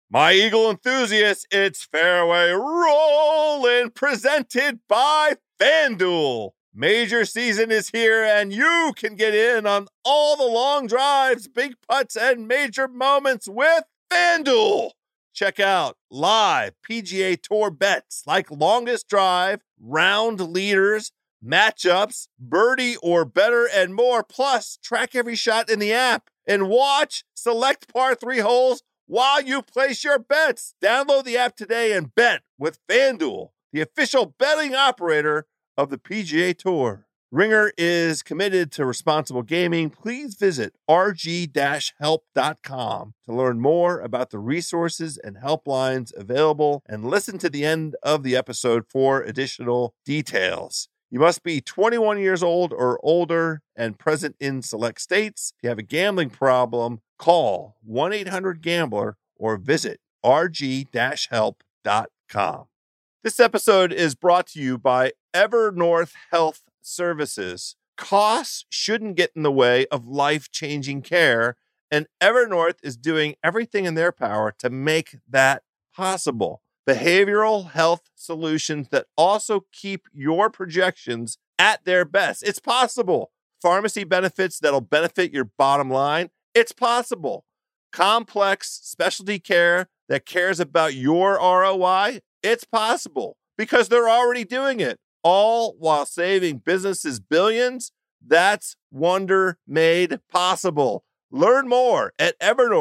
My Eagle enthusiasts, it's Fairway Rollin', presented by FanDuel. Major season is here, and you can get in on all the long drives, big putts, and major moments with FanDuel. Check out live PGA Tour bets like longest drive, round leaders, matchups, birdie or better, and more. Plus, track every shot in the app and watch select par 3 holes while you place your bets. Download the app today and bet with FanDuel, the official betting operator of the PGA Tour. Ringer is committed to responsible gaming. Please visit rg-help.com to learn more about the resources and helplines available and listen to the end of the episode for additional details. You must be 21 years old or older and present in select states. If you have a gambling problem, call 1-800-GAMBLER or visit rg-help.com. This episode is brought to you by Evernorth Health Services. Costs shouldn't get in the way of life-changing care, and Evernorth is doing everything in their power to make that possible. Behavioral health solutions that also keep your projections at their best. It's possible. Pharmacy benefits that'll benefit your bottom line. It's possible. Complex specialty care that cares about your ROI. It's possible because they're already doing it, all while saving businesses billions. That's Wonder made possible. Learn more at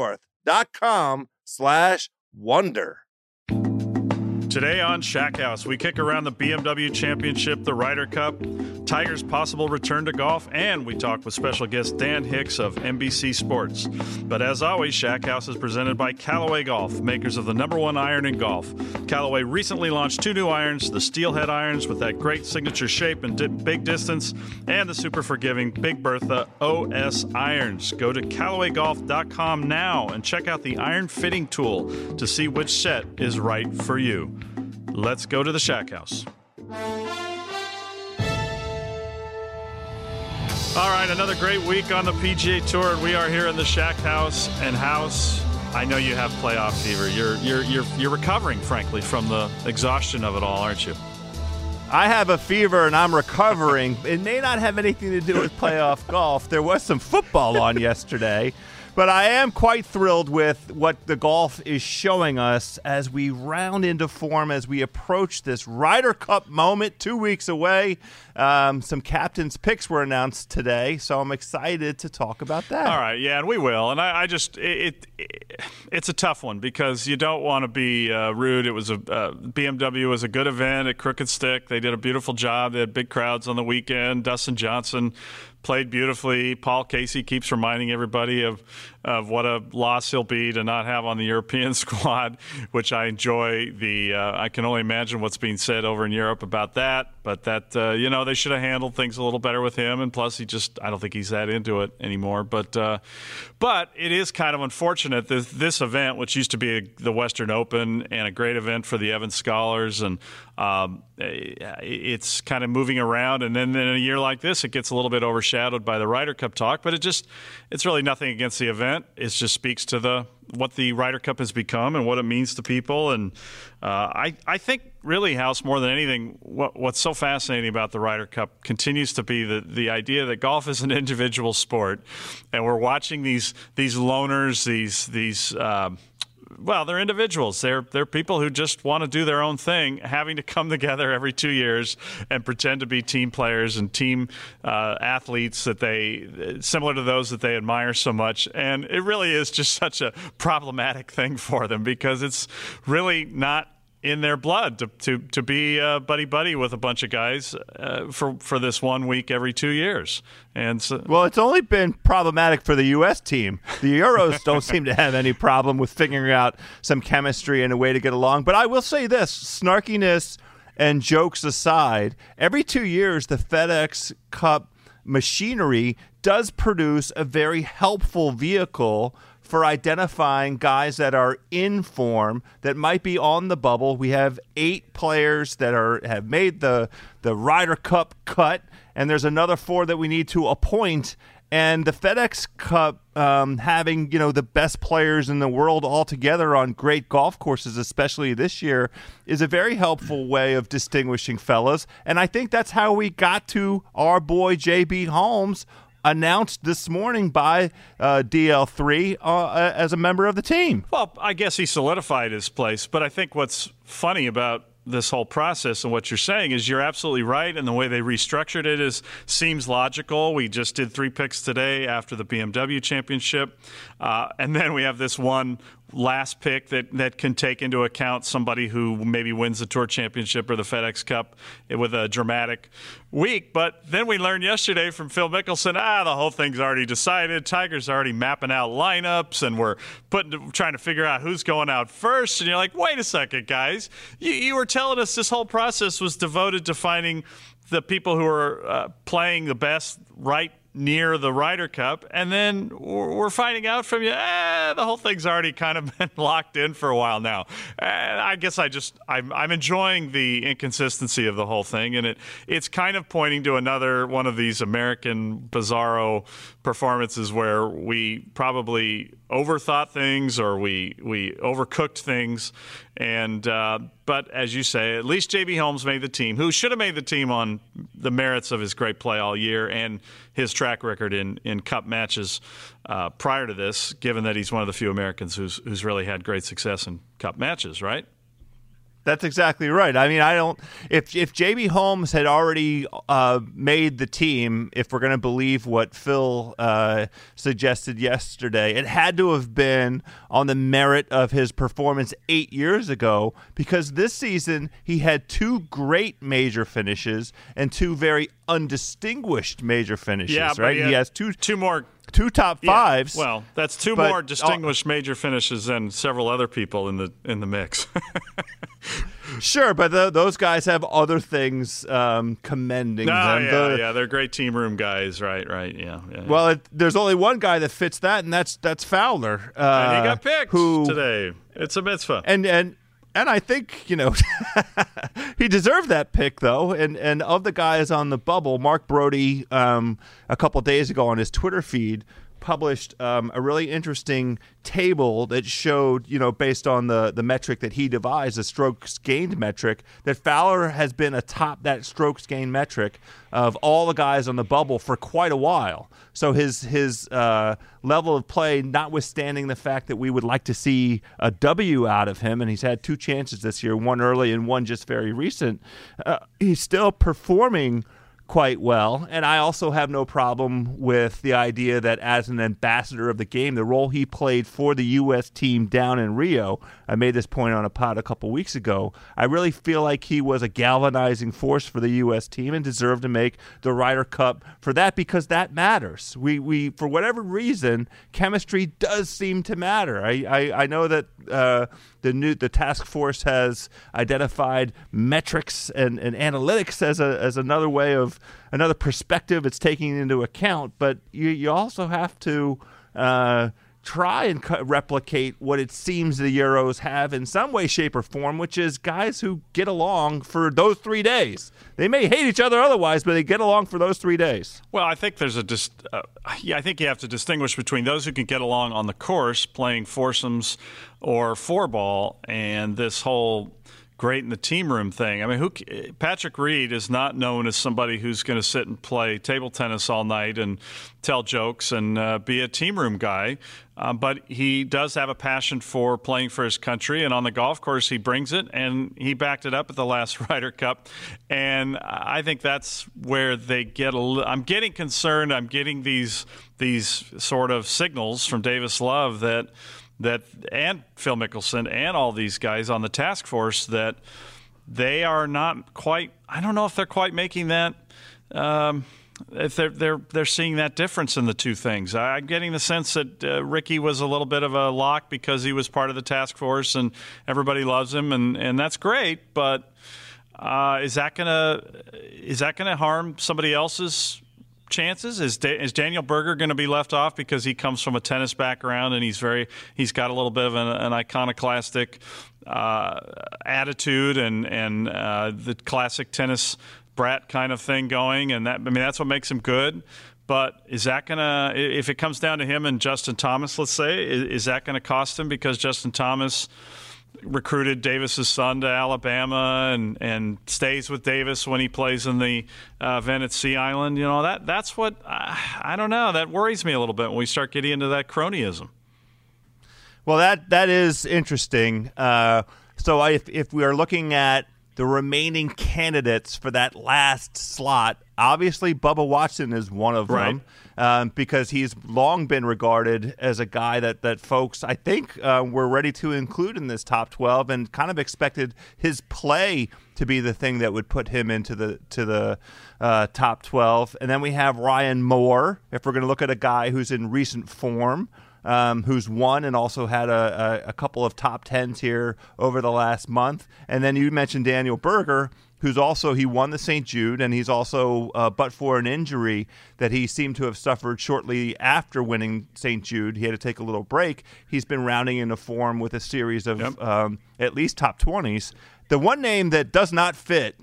evernorth.com/wonder. Today on Shack House, we kick around the BMW Championship, the Ryder Cup, Tiger's possible return to golf, and we talk with special guest Dan Hicks of NBC Sports. But as always, Shack House is presented by Callaway Golf, makers of the #1 iron in golf. Callaway recently launched 2 new irons, the Steelhead irons with that great signature shape and big distance, and the super forgiving Big Bertha OS irons. Go to CallawayGolf.com now and check out the iron fitting tool to see which set is right for you. Let's go to the Shack House. All right, another great week on the PGA Tour, and we are here in the Shack House. And House, I know you have playoff fever. You're recovering, frankly, from the exhaustion of it all, aren't you? I have a fever and I'm recovering. It may not have anything to do with playoff golf. There was some football on yesterday. But I am quite thrilled with what the golf is showing us as we round into form, as we approach this Ryder Cup moment 2 weeks away. Some captain's picks were announced today, so I'm excited to talk about that. All right, yeah, and we will. And I just it's a tough one because you don't want to be rude. It was BMW was a good event at Crooked Stick. They did a beautiful job. They had big crowds on the weekend. Dustin Johnson played beautifully. Paul Casey keeps reminding everybody of what a loss he'll be to not have on the European squad, which I enjoy. I can only imagine what's being said over in Europe about that. But that they should have handled things a little better with him. And plus, I don't think he's that into it anymore. But it is kind of unfortunate that this event, which used to be the Western Open and a great event for the Evans Scholars, and it's kind of moving around. And then in a year like this, it gets a little bit overshadowed by the Ryder Cup talk. But it's really nothing against the event. It just speaks to what the Ryder Cup has become and what it means to people. And I think really, House, more than anything, what's so fascinating about the Ryder Cup continues to be the idea that golf is an individual sport, and we're watching these loners, they're individuals. They're people who just want to do their own thing, having to come together every 2 years and pretend to be team players and team athletes similar to those that they admire so much. And it really is just such a problematic thing for them because it's really not in their blood to be buddy with a bunch of guys for this 1 week every 2 years. And so, well, it's only been problematic for the U.S. team. The Euros don't seem to have any problem with figuring out some chemistry and a way to get along. But I will say this, snarkiness and jokes aside, every 2 years the FedEx Cup machinery does produce a very helpful vehicle for identifying guys that are in form, that might be on the bubble. We have 8 players that have made the Ryder Cup cut, and there's another 4 that we need to appoint. And the FedEx Cup, having, the best players in the world all together on great golf courses, especially this year, is a very helpful way of distinguishing fellas. And I think that's how we got to our boy J.B. Holmes, announced this morning by DL3 as a member of the team. Well, I guess he solidified his place. But I think what's funny about this whole process and what you're saying is you're absolutely right, and the way they restructured it seems logical. We just did 3 picks today after the BMW Championship, and then we have this one last pick that can take into account somebody who maybe wins the Tour Championship or the FedEx Cup with a dramatic week. But then we learned yesterday from Phil Mickelson, the whole thing's already decided. Tiger's already mapping out lineups, and we're trying to figure out who's going out first. And you're like, wait a second, guys. You were telling us this whole process was devoted to finding the people who are playing the best right near the Ryder Cup, and then we're finding out from you, the whole thing's already kind of been locked in for a while now. I guess I'm enjoying the inconsistency of the whole thing, and it's kind of pointing to another one of these American bizarro performances where we probably overthought things or we overcooked things. And but as you say, at least J.B. Holmes made the team, who should have made the team on the merits of his great play all year and his track record in Cup matches prior to this, given that he's one of the few Americans who's really had great success in Cup matches, right? That's exactly right. I mean, if J.B. Holmes had already made the team, if we're going to believe what Phil suggested yesterday, it had to have been on the merit of his performance 8 years ago, because this season he had 2 great major finishes and 2 very undistinguished major finishes, right? He has two more. 2 top fives. Yeah, well, that's 2 more distinguished major finishes than several other people in the mix. Sure, but those guys have other things commending them. They're great team room guys, right, yeah. Well, there's only one guy that fits that, and that's Fowler. And he got picked today. It's a mitzvah. And I think, he deserved that pick, though. And of the guys on the bubble, Mark Brody, a couple days ago on his Twitter feed, published a really interesting table that showed, based on the metric that he devised, the strokes gained metric, that Fowler has been atop that strokes gained metric of all the guys on the bubble for quite a while. So his level of play, notwithstanding the fact that we would like to see a W out of him, and he's had 2 chances this year, one early and one just very recent, he's still performing quite well. And I also have no problem with the idea that as an ambassador of the game, the role he played for the U.S. team down in Rio, I made this point on a pod a couple weeks ago, I really feel like he was a galvanizing force for the U.S. team and deserved to make the Ryder Cup for that, because that matters. We for whatever reason, chemistry does seem to matter. I know that the task force has identified metrics and analytics as another way of another perspective it's taking into account, but you also have to try and replicate what it seems the Euros have in some way, shape, or form, which is guys who get along for those 3 days. They may hate each other otherwise, but they get along for those 3 days. Well, I think there's I think you have to distinguish between those who can get along on the course playing foursomes or 4-ball and this whole great in the team room thing. I mean, Patrick Reed is not known as somebody who's going to sit and play table tennis all night and tell jokes and be a team room guy. But he does have a passion for playing for his country, and on the golf course he brings it, and he backed it up at the last Ryder Cup. And I think that's where they get I'm getting concerned. I'm getting these sort of signals from Davis Love that and Phil Mickelson and all these guys on the task force that they are not quite. I don't know if they're quite making that. If they're seeing that difference in the two things. I'm getting the sense that Ricky was a little bit of a lock because he was part of the task force and everybody loves him, and that's great. But is that gonna harm somebody else's chances? Is Daniel Berger going to be left off because he comes from a tennis background and he's got a little bit of an iconoclastic attitude and the classic tennis brat kind of thing going, and that's what makes him good. But is that going to, if it comes down to him and Justin Thomas, let's say, is that going to cost him because Justin Thomas recruited Davis's son to Alabama and stays with Davis when he plays in the event at Sea Island? That's what, I don't know. That worries me a little bit when we start getting into that cronyism. Well, that is interesting. So if we are looking at the remaining candidates for that last slot, obviously Bubba Watson is one of them, because he's long been regarded as a guy that folks, I think, were ready to include in this top 12 and kind of expected his play to be the thing that would put him into the top 12. And then we have Ryan Moore, if we're going to look at a guy who's in recent form, who's won and also had a couple of top tens here over the last month. And then you mentioned Daniel Berger, who's also, he won the St. Jude, and he's also, but for an injury that he seemed to have suffered shortly after winning St. Jude, he had to take a little break. He's been rounding into form with a series of at least top 20s. The one name that does not fit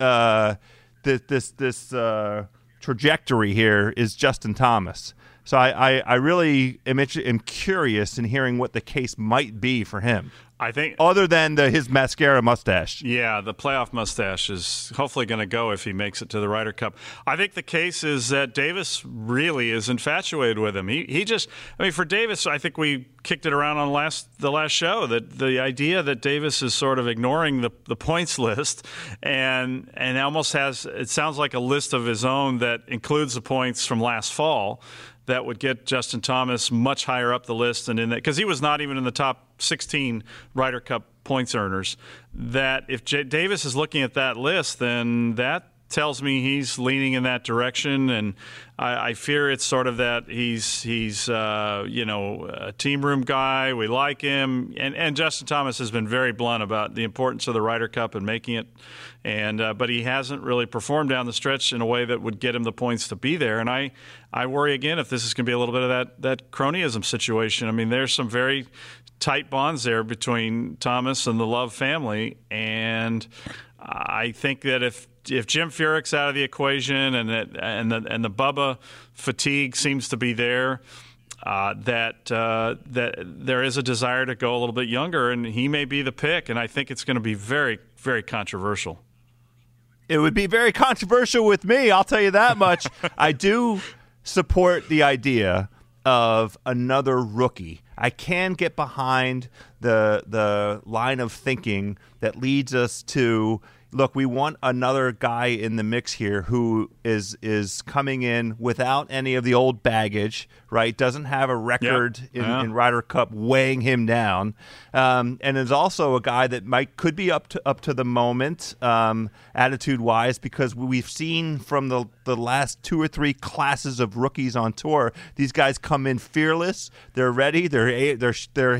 this trajectory here is Justin Thomas. So I really am curious in hearing what the case might be for him. I think, other than his mascara mustache. Yeah, the playoff mustache is hopefully going to go if he makes it to the Ryder Cup. I think the case is that Davis really is infatuated with him. He just, I mean, for Davis, I think we kicked it around on the last show that the idea that Davis is sort of ignoring the points list and almost has, it sounds like a list of his own that includes the points from last fall, that would get Justin Thomas much higher up the list and in that, because he was not even in the top 16 Ryder Cup points earners. That if Davis is looking at that list, then that tells me he's leaning in that direction, and I fear it's sort of that he's a team room guy. We like him, and Justin Thomas has been very blunt about the importance of the Ryder Cup and making it, and but he hasn't really performed down the stretch in a way that would get him the points to be there. And I worry again if this is going to be a little bit of that cronyism situation. I mean, there's some very tight bonds there between Thomas and the Love family, and I think that if Jim Furyk's out of the equation and the Bubba fatigue seems to be there, that there is a desire to go a little bit younger, and he may be the pick. And I think it's going to be very, very controversial. It would be very controversial with me, I'll tell you that much. I do support the idea of another rookie. I can get behind the line of thinking that leads us to, look, we want another guy in the mix here who is coming in without any of the old baggage, right? Doesn't have a record in Ryder Cup weighing him down, and is also a guy that could be up to the moment, attitude-wise, because we've seen from the last two or three classes of rookies on tour, these guys come in fearless. They're ready. They're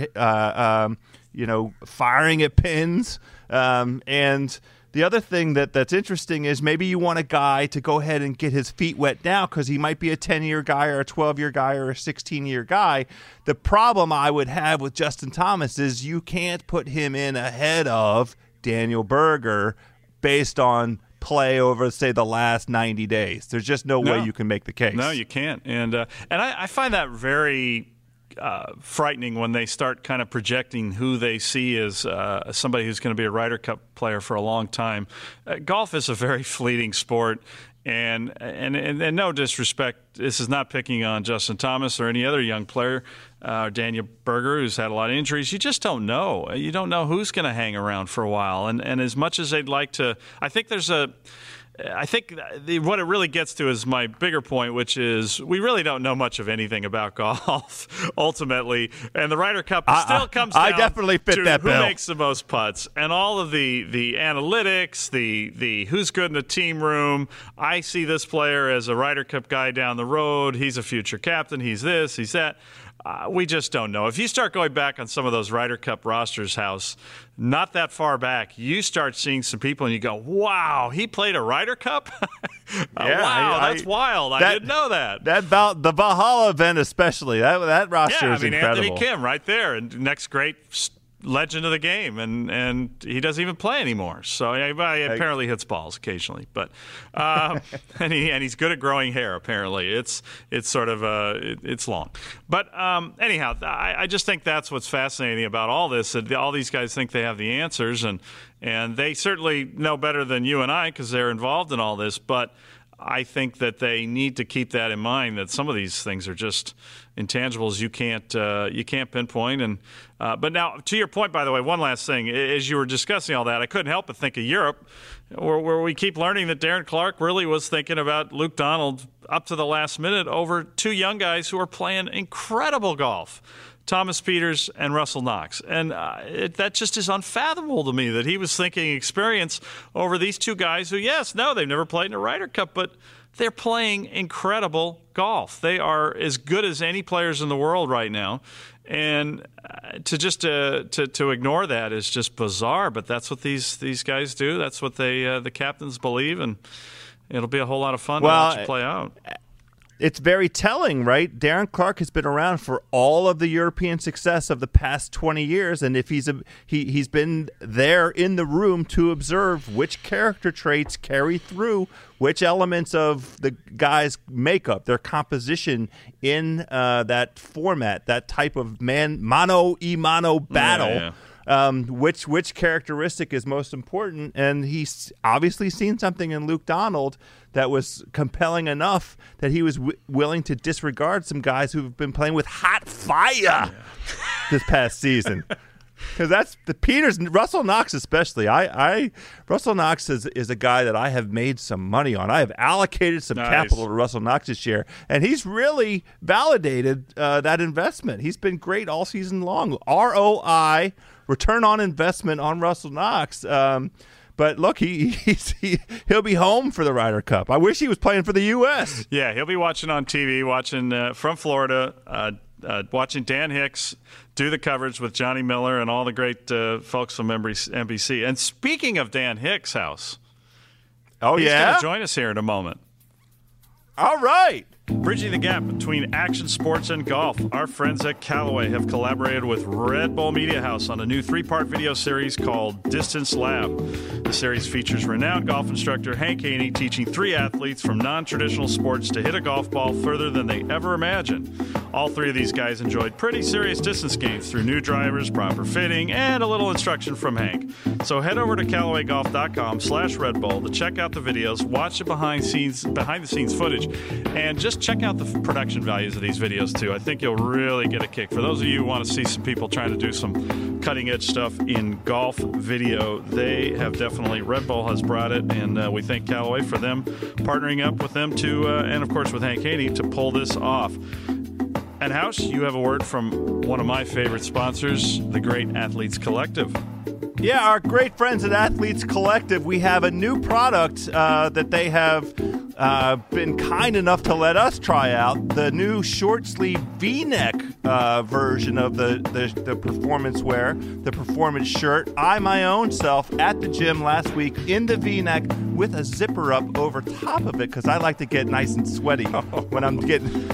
firing at pins, and the other thing that's interesting is maybe you want a guy to go ahead and get his feet wet now because he might be a 10-year guy or a 12-year guy or a 16-year guy. The problem I would have with Justin Thomas is you can't put him in ahead of Daniel Berger based on play over, say, the last 90 days. There's just no way you can make the case. No, you can't. And I find that very frightening when they start kind of projecting who they see as somebody who's going to be a Ryder Cup player for a long time. Golf is a very fleeting sport, and no disrespect, this is not picking on Justin Thomas or any other young player, Daniel Berger, who's had a lot of injuries. You just don't know. You don't know who's going to hang around for a while. And as much as they'd like to, I think what it really gets to is my bigger point, which is we really don't know much of anything about golf ultimately, and the Ryder Cup still comes down definitely fit to that who bill. makes the most putts, and all of the analytics, the who's good in the team room. I see this player as a Ryder Cup guy down the road. He's a future captain. He's this. He's that. We just don't know. If you start going back on some of those Ryder Cup rosters, House, not that far back, you start seeing some people and you go, wow, he played a Ryder Cup? Wow, that's wild. I didn't know that. The Valhalla event especially, that roster is incredible. Anthony Kim right there, and next great legend of the game, and he doesn't even play anymore. So he apparently hits balls occasionally, but and he's good at growing hair. Apparently, it's sort of it's long. But anyhow, I just think that's what's fascinating about all this. That all these guys think they have the answers, and they certainly know better than you and I because they're involved in all this. But I think that they need to keep that in mind, that some of these things are just intangibles you can't pinpoint. And but now, to your point, by the way, one last thing. As you were discussing all that, I couldn't help but think of Europe, where we keep learning that Darren Clarke really was thinking about Luke Donald up to the last minute over two young guys who are playing incredible golf, Thomas Pieters and Russell Knox. And that just is unfathomable to me that he was thinking experience over these two guys who, they've never played in a Ryder Cup, but they're playing incredible golf. They are as good as any players in the world right now. And to ignore that is just bizarre, but that's what these guys do. That's what the captains believe, and it'll be a whole lot of fun to watch it play out. It's very telling, right? Darren Clarke has been around for all of the European success of the past 20 years, and if he's been there in the room to observe which character traits carry through, which elements of the guy's makeup, their composition in that format, that type of mano-a-mano battle. Yeah. Which characteristic is most important, and he's obviously seen something in Luke Donald that was compelling enough that he was willing to disregard some guys who've been playing with hot fire this past season. Because that's the Pieters, Russell Knox especially. Russell Knox is a guy that I have made some money on. I have allocated some capital to Russell Knox this year, and he's really validated that investment. He's been great all season long. ROI, return on investment on Russell Knox. But look, he'll be home for the Ryder Cup. I wish he was playing for the U.S. Yeah, he'll be watching on TV, watching from Florida, watching Dan Hicks do the coverage with Johnny Miller and all the great folks from NBC. And speaking of Dan Hicks' house, he's going to join us here in a moment. All right. Bridging the gap between action sports and golf, our friends at Callaway have collaborated with Red Bull Media House on a new 3-part video series called Distance Lab. The series features renowned golf instructor Hank Haney teaching 3 athletes from non-traditional sports to hit a golf ball further than they ever imagined. All 3 of these guys enjoyed pretty serious distance gains through new drivers, proper fitting, and a little instruction from Hank. So head over to CallawayGolf.com/Red Bull to check out the videos, watch the behind-the-scenes footage, and just check out the production values of these videos, too. I think you'll really get a kick. For those of you who want to see some people trying to do some cutting-edge stuff in golf video, they have definitely, Red Bull has brought it, and we thank Callaway for them partnering up with them to, and of course with Hank Haney, to pull this off. And House, you have a word from one of my favorite sponsors, the Great Athletes Collective. Yeah, our great friends at Athletes Collective, we have a new product that they have been kind enough to let us try out, the new short sleeve V-neck version of the performance wear, the performance shirt. I, my own self, at the gym last week in the V-neck with a zipper up over top of it because I like to get nice and sweaty when I'm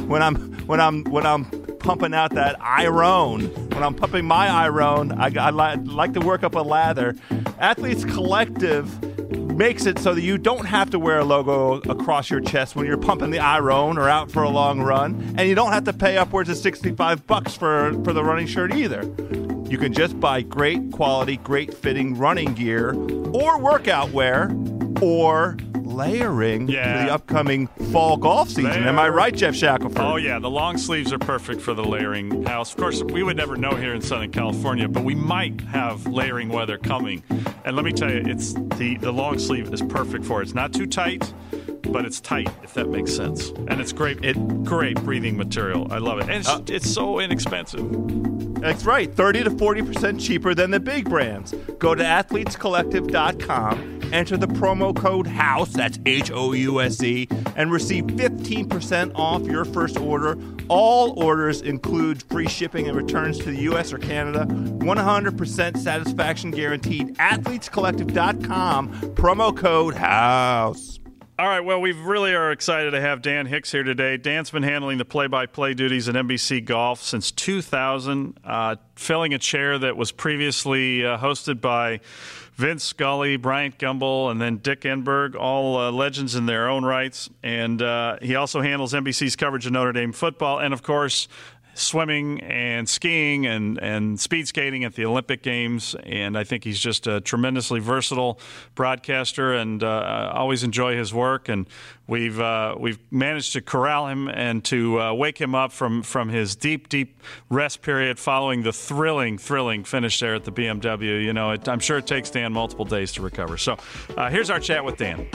pumping out that iron. When I'm pumping my iron, I like to work up a lather. Athletes Collective makes it so that you don't have to wear a logo across your chest when you're pumping the iron or out for a long run, and you don't have to pay upwards of $65 for the running shirt either. You can just buy great quality, great fitting running gear or workout wear or layering for the upcoming fall golf season. Am I right, Jeff Shackelford? Oh, yeah. The long sleeves are perfect for the layering house. Of course, we would never know here in Southern California, but we might have layering weather coming. And let me tell you, it's the long sleeve is perfect for it. It's not too tight, but it's tight, if that makes sense. And it's great. Great breathing material. I love it. And it's so inexpensive. That's right. 30 to 40% cheaper than the big brands. Go to athletescollective.com, enter the promo code HOUSE, that's HOUSE, and receive 15% off your first order. All orders include free shipping and returns to the U.S. or Canada. 100% satisfaction guaranteed. athletescollective.com, promo code HOUSE. All right, well, we really are excited to have Dan Hicks here today. Dan's been handling the play-by-play duties at NBC Golf since 2000, filling a chair that was previously hosted by Vince Scully, Bryant Gumbel, and then Dick Enberg, all legends in their own rights. And he also handles NBC's coverage of Notre Dame football and, of course, swimming and skiing and speed skating at the Olympic Games. And I think he's just a tremendously versatile broadcaster, and always enjoy his work. And we've managed to corral him and to wake him up from his deep rest period following the thrilling finish there at the BMW. You know, I'm sure it takes Dan multiple days to recover. So here's our chat with Dan.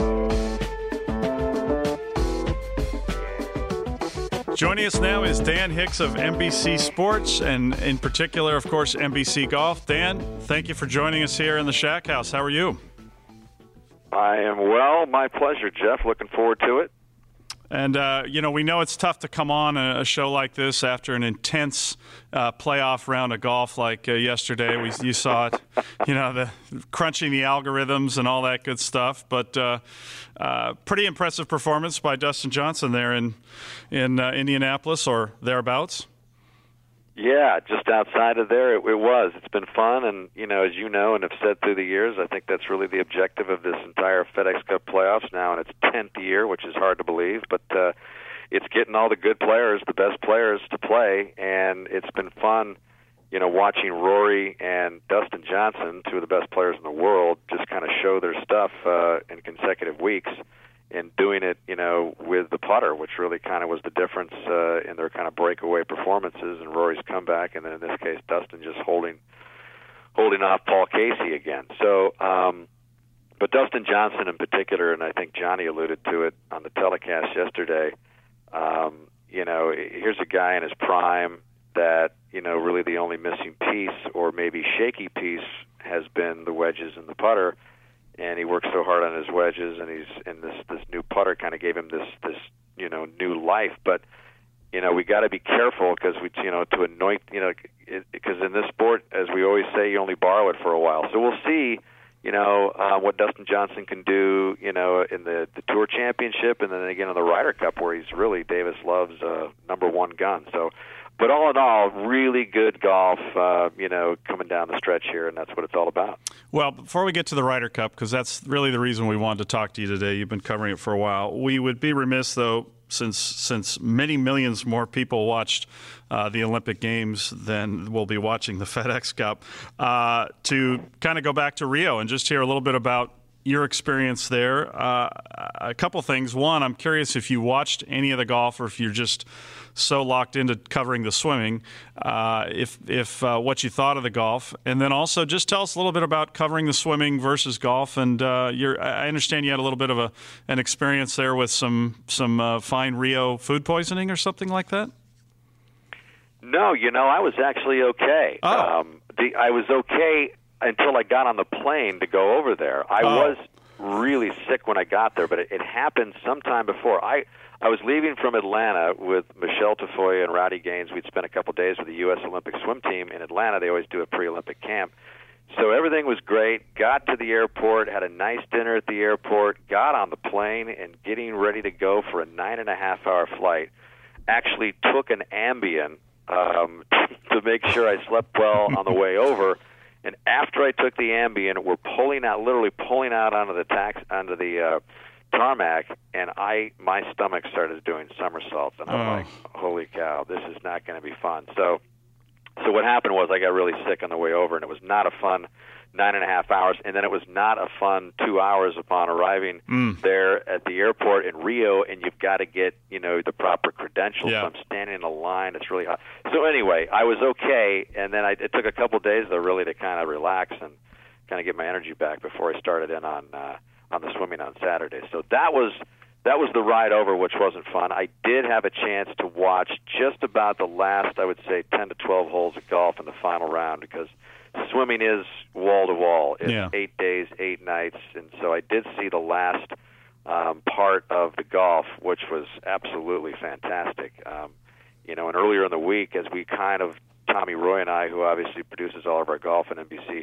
Joining us now is Dan Hicks of NBC Sports, and in particular, of course, NBC Golf. Dan, thank you for joining us here in the Shack House. How are you? I am well. My pleasure, Jeff. Looking forward to it. And, we know it's tough to come on a show like this after an intense playoff round of golf like yesterday. You saw it, the crunching the algorithms and all that good stuff. But pretty impressive performance by Dustin Johnson there in Indianapolis or thereabouts. Yeah, just outside of there, it was. It's been fun, and, as you know and have said through the years, I think that's really the objective of this entire FedEx Cup playoffs now in its 10th year, which is hard to believe, but it's getting all the good players, the best players to play, and it's been fun, watching Rory and Dustin Johnson, two of the best players in the world, just kind of show their stuff in consecutive weeks. And doing it, with the putter, which really kind of was the difference in their kind of breakaway performances and Rory's comeback, and then in this case, Dustin just holding off Paul Casey again. So, but Dustin Johnson in particular, and I think Johnny alluded to it on the telecast yesterday. Here's a guy in his prime that really the only missing piece, or maybe shaky piece, has been the wedges and the putter. And he worked so hard on his wedges, and this new putter kind of gave him this new life. But we got to be careful because to anoint because in this sport, as we always say, you only borrow it for a while. So we'll see what Dustin Johnson can do in the Tour Championship, and then again in the Ryder Cup, where he's really Davis Love's number one gun. So. But all in all, really good golf, coming down the stretch here, and that's what it's all about. Well, before we get to the Ryder Cup, because that's really the reason we wanted to talk to you today, you've been covering it for a while, we would be remiss, though, since many millions more people watched the Olympic Games than will be watching the FedEx Cup, to kind of go back to Rio and just hear a little bit about your experience there. A couple things. One, I'm curious if you watched any of the golf, or if you're just so locked into covering the swimming, if what you thought of the golf. And then also just tell us a little bit about covering the swimming versus golf. And I understand you had a little bit of an experience there with some fine Rio food poisoning or something like that? No, I was actually okay. Oh. I was okay until I got on the plane to go over there. I was really sick when I got there, but it happened sometime before. I was leaving from Atlanta with Michelle Tafoya and Rowdy Gaines. We'd spent a couple of days with the U.S. Olympic swim team in Atlanta. They always do a pre-Olympic camp. So everything was great. Got to the airport, had a nice dinner at the airport, got on the plane, and getting ready to go for a 9.5-hour flight. Actually took an Ambien to make sure I slept well on the way over. And after I took the Ambien, we're literally pulling out onto the tarmac, and my stomach started doing somersaults, and I'm like, holy cow, this is not going to be fun. So what happened was I got really sick on the way over, and it was not a fun 9.5 hours, and then it was not a fun 2 hours upon arriving there at the airport in Rio, and you've got to get, the proper credentials. Yeah. So I'm standing in a line. It's really hot. So anyway, I was okay, and then it took a couple of days, though, really to kind of relax and kind of get my energy back before I started in on the swimming on Saturday. So that was the ride over, which wasn't fun. I did have a chance to watch just about the last, I would say, 10 to 12 holes of golf in the final round, because swimming is wall-to-wall. It's 8 days, 8 nights, and so I did see the last part of the golf, which was absolutely fantastic. And earlier in the week, as we kind of, Tommy Roy and I, who obviously produces all of our golf at NBC,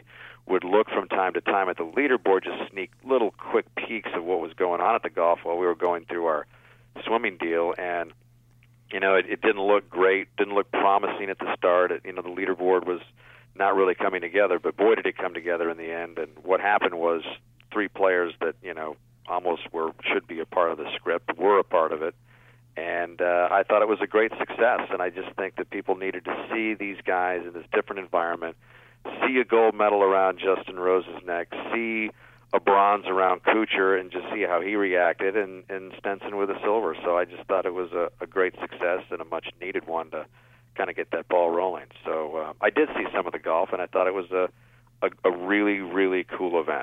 would look from time to time at the leaderboard, just sneak little quick peeks of what was going on at the golf while we were going through our swimming deal. And, it didn't look great, didn't look promising at the start. The leaderboard was not really coming together, but boy, did it come together in the end. And what happened was 3 players that, almost should be a part of the script were a part of it. And I thought it was a great success, and I just think that people needed to see these guys in this different environment, see a gold medal around Justin Rose's neck, see a bronze around Kuchar, and just see how he reacted, and Stenson with a silver. So I just thought it was a great success and a much-needed one to kind of get that ball rolling. So I did see some of the golf, and I thought it was a really, really cool event.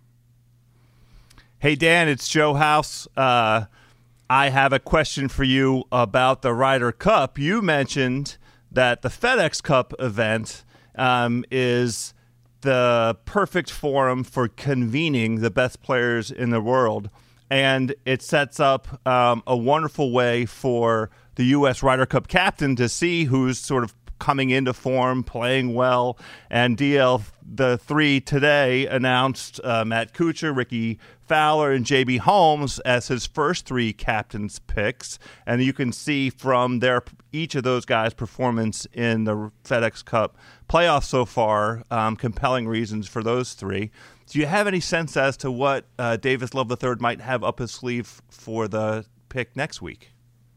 Hey, Dan, it's Joe House. I have a question for you about the Ryder Cup. You mentioned that the FedEx Cup event is the perfect forum for convening the best players in the world, and it sets up a wonderful way for the U.S. Ryder Cup captain to see who's sort of coming into form, playing well. And DL, the 3 today announced Matt Kuchar, Ricky Fowler, and J.B. Holmes as his first 3 captain's picks. And you can see from each of those guys' performance in the FedEx Cup playoffs so far, compelling reasons for those 3. Do you have any sense as to what Davis Love III might have up his sleeve for the pick next week?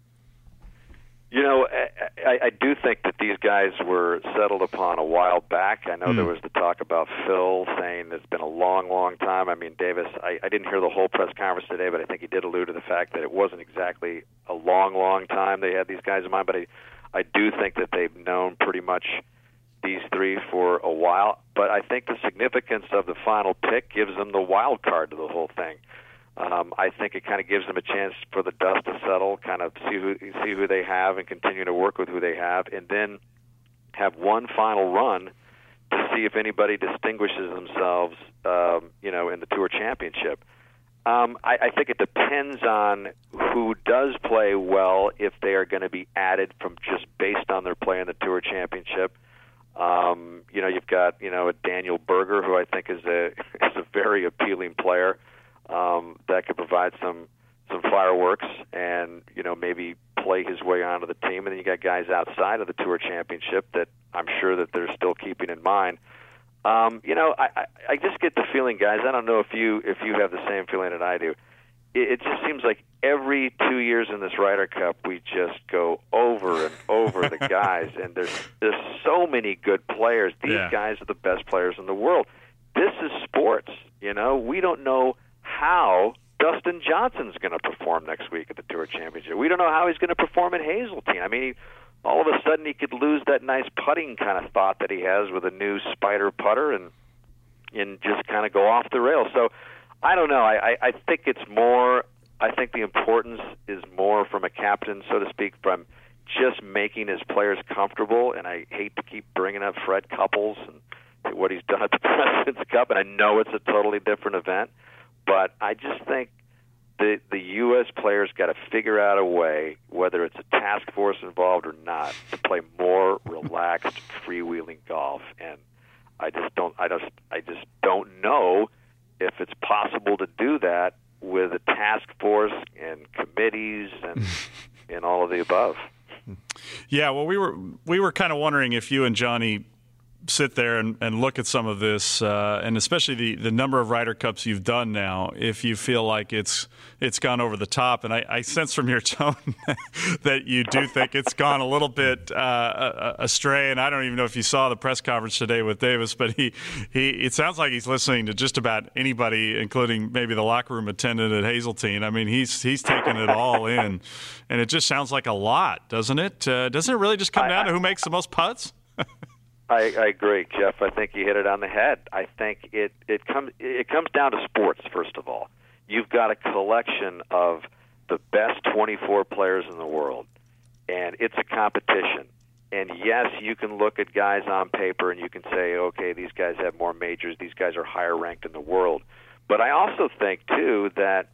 I do think that these guys were settled upon a while back. I know there was the talk about Phil saying it's been a long, long time. I mean, Davis, I didn't hear the whole press conference today, but I think he did allude to the fact that it wasn't exactly a long, long time they had these guys in mind. But I do think that they've known pretty much these 3 for a while. But I think the significance of the final pick gives them the wild card to the whole thing. I think it kind of gives them a chance for the dust to settle, kind of see who they have and continue to work with who they have, and then have one final run to see if anybody distinguishes themselves, in the Tour Championship. I think it depends on who does play well, if they are going to be added from just based on their play in the Tour Championship. You've got a Daniel Berger, who I think is a very appealing player. That could provide some fireworks and, maybe play his way onto the team. And then you got guys outside of the Tour Championship that I'm sure that they're still keeping in mind. I just get the feeling, guys, I don't know if you have the same feeling that I do. It just seems like every 2 years in this Ryder Cup, we just go over and over the guys, and there's so many good players. These guys are the best players in the world. This is sports, We don't know how Dustin Johnson's going to perform next week at the Tour Championship. We don't know how he's going to perform at Hazeltine. I mean, all of a sudden he could lose that nice putting kind of thought that he has with a new Spider putter and just kind of go off the rails. So I don't know. I think it's more – I think the importance is more from a captain, so to speak, from just making his players comfortable. And I hate to keep bringing up Fred Couples and what he's done at the President's Cup, and I know it's a totally different event. But I just think the U.S. players got to figure out a way, whether it's a task force involved or not, to play more relaxed, freewheeling golf. And I just don't know if it's possible to do that with a task force and committees and all of the above. Yeah, well, we were kind of wondering if you and Johnny sit there and look at some of this, and especially the number of Ryder Cups you've done now, if you feel like it's gone over the top. And I sense from your tone that you do think it's gone a little bit astray. And I don't even know if you saw the press conference today with Davis, but it sounds like he's listening to just about anybody, including maybe the locker room attendant at Hazeltine. I mean, he's taking it all in, and it just sounds like a lot, doesn't it? Doesn't it really just come down to who makes the most putts? I agree, Jeff. I think you hit it on the head. I think it comes down to sports, first of all. You've got a collection of the best 24 players in the world, and it's a competition. And yes, you can look at guys on paper and you can say, okay, these guys have more majors, these guys are higher ranked in the world. But I also think, too, that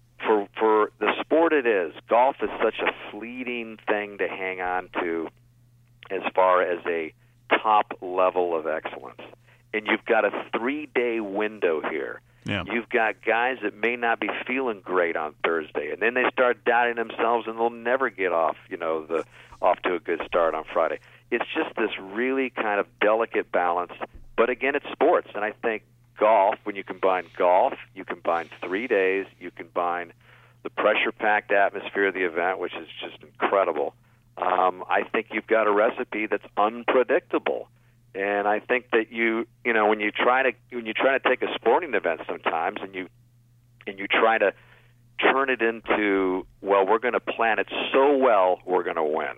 for the sport it is, golf is such a fleeting thing to hang on to as far as a top level of excellence. and you've got a 3-day window here. Yeah. You've got guys that may not be feeling great on Thursday, and then they start doubting themselves, and they'll never get off to a good start on Friday. It's just this really kind of delicate balance. But again, it's sports, and I think golf, when you combine golf, you combine 3 days, you combine the pressure-packed atmosphere of the event, which is just incredible. I think you've got a recipe that's unpredictable. And I think that when you try to take a sporting event sometimes and you try to turn it into, well, we're going to plan it so well we're going to win.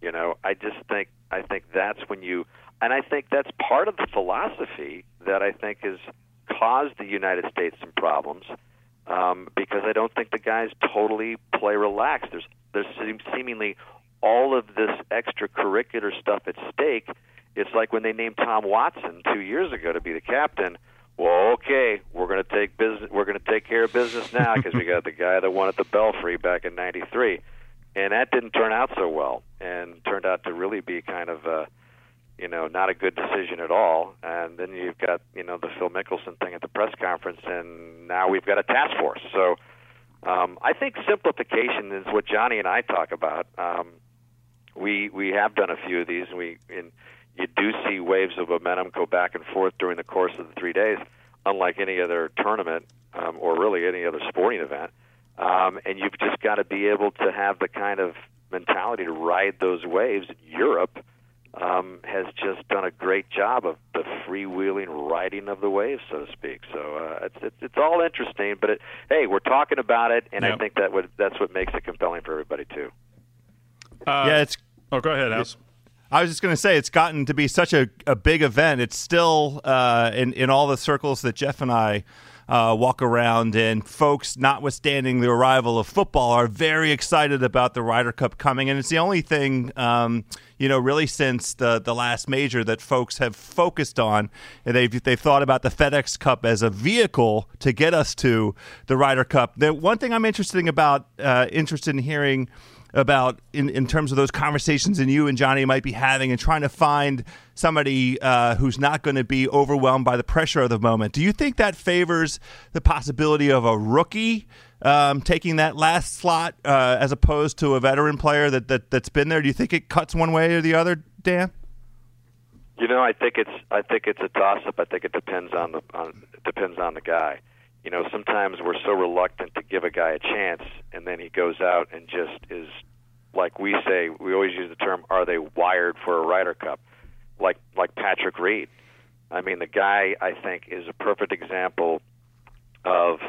I think that's when and I think that's part of the philosophy that I think has caused the United States some problems, because I don't think the guys totally play relaxed. There's seemingly all of this extracurricular stuff at stake. It's like when they named Tom Watson 2 years ago to be the captain. Well, okay, we're going to take business. We're going to take care of business now because we got the guy that won at the Belfry back in '93, and that didn't turn out so well, and turned out to really be kind of, not a good decision at all. And then you've got the Phil Mickelson thing at the press conference, and now we've got a task force. So I think simplification is what Johnny and I talk about. We have done a few of these, and you do see waves of momentum go back and forth during the course of the 3 days, unlike any other tournament or really any other sporting event. And you've just got to be able to have the kind of mentality to ride those waves. Europe has just done a great job of the freewheeling riding of the waves, so to speak. So it's all interesting, but hey, we're talking about it, and I think that's what makes it compelling for everybody too. Go ahead, House. I was just going to say, it's gotten to be such a big event. It's still in all the circles that Jeff and I walk around, and folks, notwithstanding the arrival of football, are very excited about the Ryder Cup coming. And it's the only thing, really since the last major that folks have focused on. And they've thought about the FedEx Cup as a vehicle to get us to the Ryder Cup. The one thing I'm interested in hearing about in terms of those conversations and you and Johnny might be having and trying to find somebody who's not going to be overwhelmed by the pressure of the moment. Do you think that favors the possibility of a rookie taking that last slot as opposed to a veteran player that's been there? Do you think it cuts one way or the other, Dan? I think it's a toss-up. I think it depends on the guy. Sometimes we're so reluctant to give a guy a chance, and then he goes out and just is, like we say, we always use the term, are they wired for a Ryder Cup? Like Patrick Reed. I mean, the guy, I think, is a perfect example of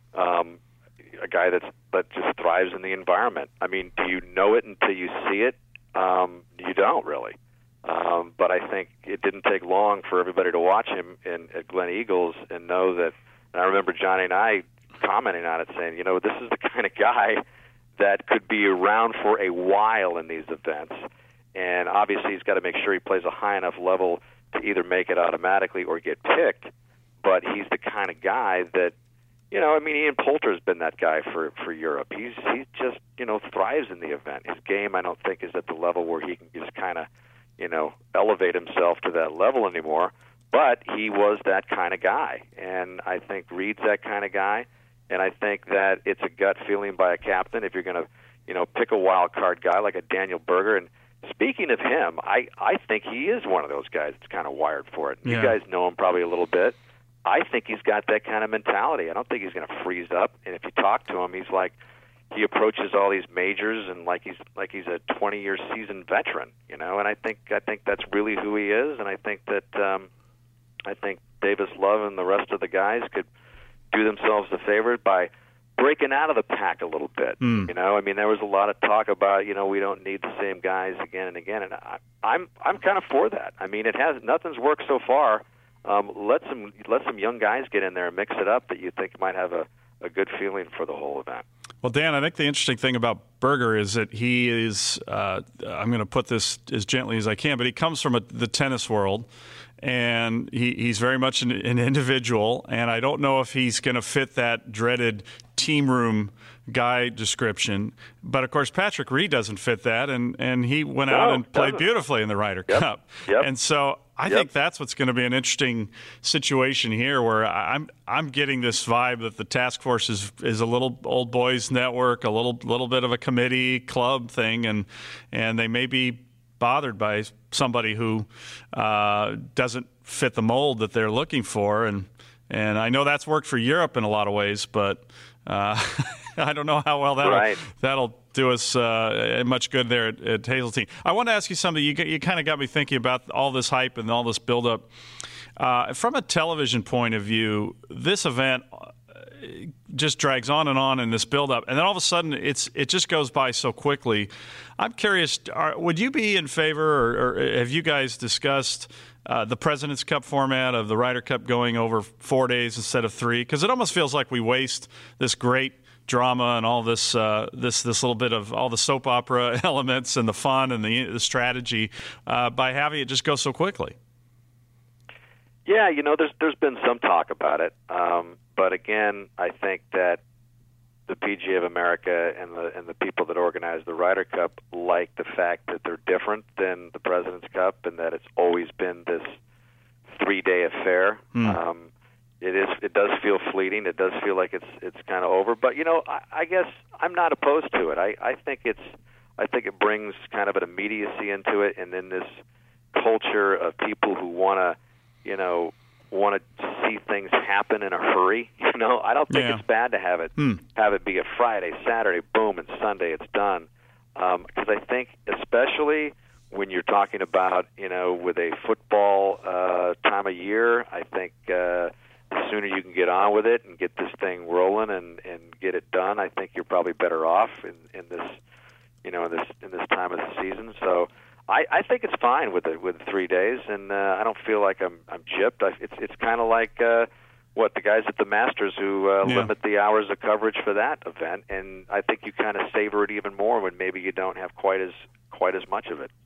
a guy that just thrives in the environment. I mean, do you know it until you see it? You don't really. But I think it didn't take long for everybody to watch him at Glen Eagles and know that. And I remember Johnny and I commenting on it, saying, this is the kind of guy that could be around for a while in these events. And obviously he's got to make sure he plays a high enough level to either make it automatically or get picked. But he's the kind of guy that, Ian Poulter's been that guy for Europe. He's just, thrives in the event. His game, I don't think, is at the level where he can just kind of, elevate himself to that level anymore. But he was that kind of guy, and I think Reed's that kind of guy, and I think that it's a gut feeling by a captain if you're going to, pick a wild card guy like a Daniel Berger. And speaking of him, I think he is one of those guys that's kind of wired for it. Yeah. You guys know him probably a little bit. I think he's got that kind of mentality. I don't think he's going to freeze up, and if you talk to him, he's like, he approaches all these majors and like he's a 20-year seasoned veteran, and I think that's really who he is, and I think that. I think Davis Love and the rest of the guys could do themselves a favor by breaking out of the pack a little bit. There was a lot of talk about, we don't need the same guys again and again, and I'm kind of for that. I mean, nothing's worked so far. Let some young guys get in there and mix it up that you think might have a good feeling for the whole event. Well, Dan, I think the interesting thing about Berger is that he is, I'm going to put this as gently as I can, but he comes from the tennis world. And he's very much an individual, and I don't know if he's going to fit that dreaded team room guy description. But, of course, Patrick Reed doesn't fit that, and he went out and played beautifully in the Ryder Cup. Yep. And so I think that's what's going to be an interesting situation here, where I'm getting this vibe that the task force is a little old boys network, a little bit of a committee club thing, and they may be bothered by somebody who doesn't fit the mold that they're looking for, and I know that's worked for Europe in a lot of ways, but I don't know how well that'll do us much good there at Hazeltine. I want to ask you something. You kind of got me thinking about all this hype and all this buildup. From a television point of view, this event just drags on in this buildup, and then all of a sudden it just goes by so quickly. I'm curious, would you be in favor, or have you guys discussed the President's Cup format of the Ryder Cup going over 4 days instead of 3? Because it almost feels like we waste this great drama and all this little bit of all the soap opera elements and the fun and the strategy by having it just go so quickly. Yeah, there's been some talk about it, but again, I think that the PGA of America and the people that organize the Ryder Cup like the fact that they're different than the President's Cup, and that it's always been this 3-day affair. It does feel fleeting. It does feel like it's kind of over. But I guess I'm not opposed to it. I think it brings kind of an immediacy into it, and then this culture of people who want to see things happen in a hurry. I don't think it's bad to have it be a Friday, Saturday, boom, and Sunday it's done. Because I think, especially when you're talking about with a football time of year, I think the sooner you can get on with it and get this thing rolling and get it done, I think you're probably better off in this in this time of the season. So I think it's fine with 3 days, and I don't feel like I'm gypped. It's kind of like the guys at the Masters who limit the hours of coverage for that event, and I think you kind of savor it even more when maybe you don't have quite as much of it.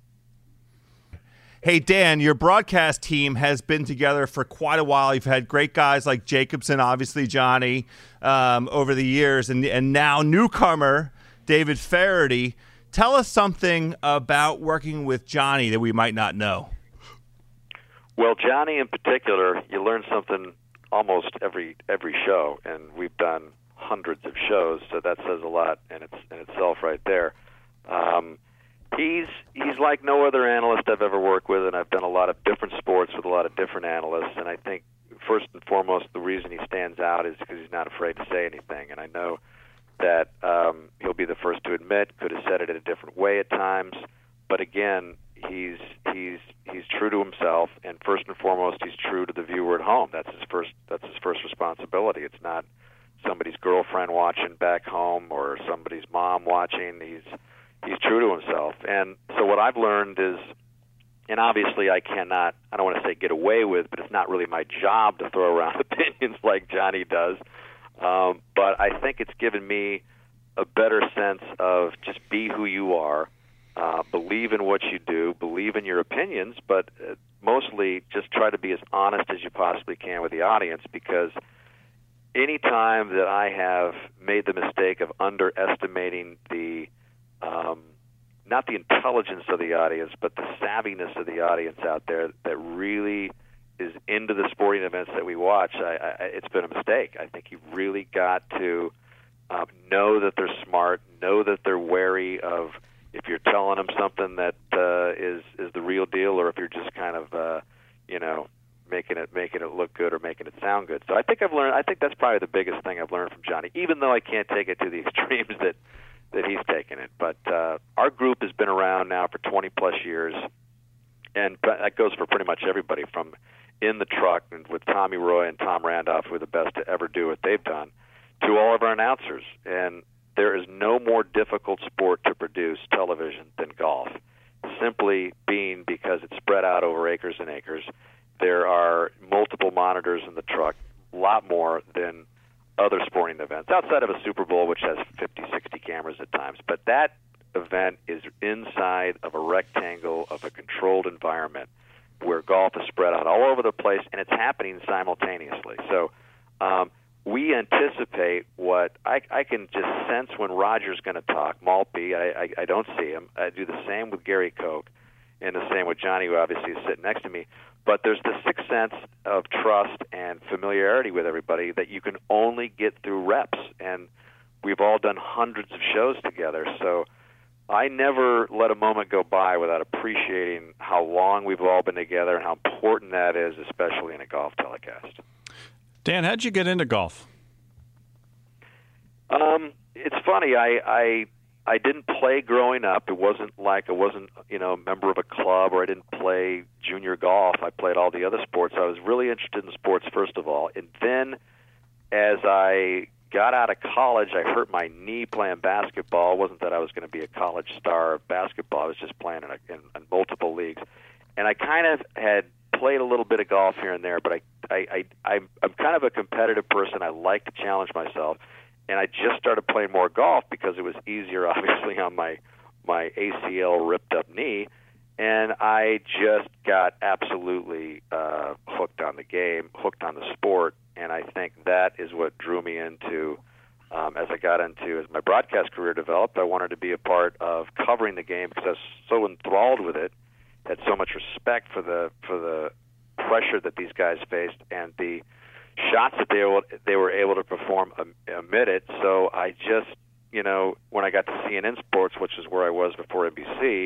Hey, Dan, your broadcast team has been together for quite a while. You've had great guys like Jacobson, obviously Johnny, over the years, and now newcomer David Feherty. Tell us something about working with Johnny that we might not know. Well, Johnny in particular, you learn something almost every show, and we've done hundreds of shows, so that says a lot in itself right there. He's like no other analyst I've ever worked with, and I've done a lot of different sports with a lot of different analysts, and I think first and foremost the reason he stands out is because he's not afraid to say anything, and I know that he'll be the first to admit could have said it in a different way at times, but again, he's true to himself, and first and foremost he's true to the viewer at home. That's his first responsibility. It's not somebody's girlfriend watching back home or somebody's mom watching. He's true to himself. And so what I've learned is, and obviously I don't want to say get away with, but it's not really my job to throw around opinions like Johnny does. But I think it's given me a better sense of just be who you are, believe in what you do, believe in your opinions, but mostly just try to be as honest as you possibly can with the audience, because any time that I have made the mistake of underestimating the not the intelligence of the audience, but the savviness of the audience out there that really is into the sporting events that we watch, it's been a mistake. I think you've really got to know that they're smart, know that they're wary of if you're telling them something that is the real deal, or if you're just kind of making it look good or making it sound good. So I think that's probably the biggest thing I've learned from Johnny, even though I can't take it to the extremes that he's taken it. But our group has been around now for 20-plus years, and that goes for pretty much everybody from in the truck and with Tommy Roy and Tom Randolph, who are the best to ever do what they've done, to all of our announcers. And there is no more difficult sport to produce television than golf, simply being because it's spread out over acres and acres. There are multiple monitors in the truck, a lot more than other sporting events, outside of a Super Bowl, which has 50, 60 cameras at times. But that event is inside of a rectangle of a controlled environment where golf is spread out all over the place, and it's happening simultaneously. So we anticipate what I can just sense when Roger's going to talk. Maltby, I don't see him. I do the same with Gary Koch. and the same with Johnny, who obviously is sitting next to me. But there's the sixth sense of trust and familiarity with everybody that you can only get through reps. And we've all done hundreds of shows together, so I never let a moment go by without appreciating how long we've all been together and how important that is, especially in a golf telecast. Dan, how'd you get into golf? It's funny. I didn't play growing up. It wasn't like I wasn't, a member of a club, or I didn't play junior golf. I played all the other sports. I was really interested in sports, first of all. And then as I got out of college, I hurt my knee playing basketball. It wasn't that I was going to be a college star of basketball. I was just playing in multiple leagues. And I kind of had played a little bit of golf here and there, but I'm kind of a competitive person. I like to challenge myself. And I just started playing more golf because it was easier, obviously, on my ACL ripped-up knee. And I just got absolutely hooked on the game, hooked on the sport. And I think that is what drew me into, as my broadcast career developed, I wanted to be a part of covering the game because I was so enthralled with it, had so much respect for the pressure that these guys faced and the shots that they were able to perform amid it. So I just, when I got to CNN Sports, which is where I was before NBC,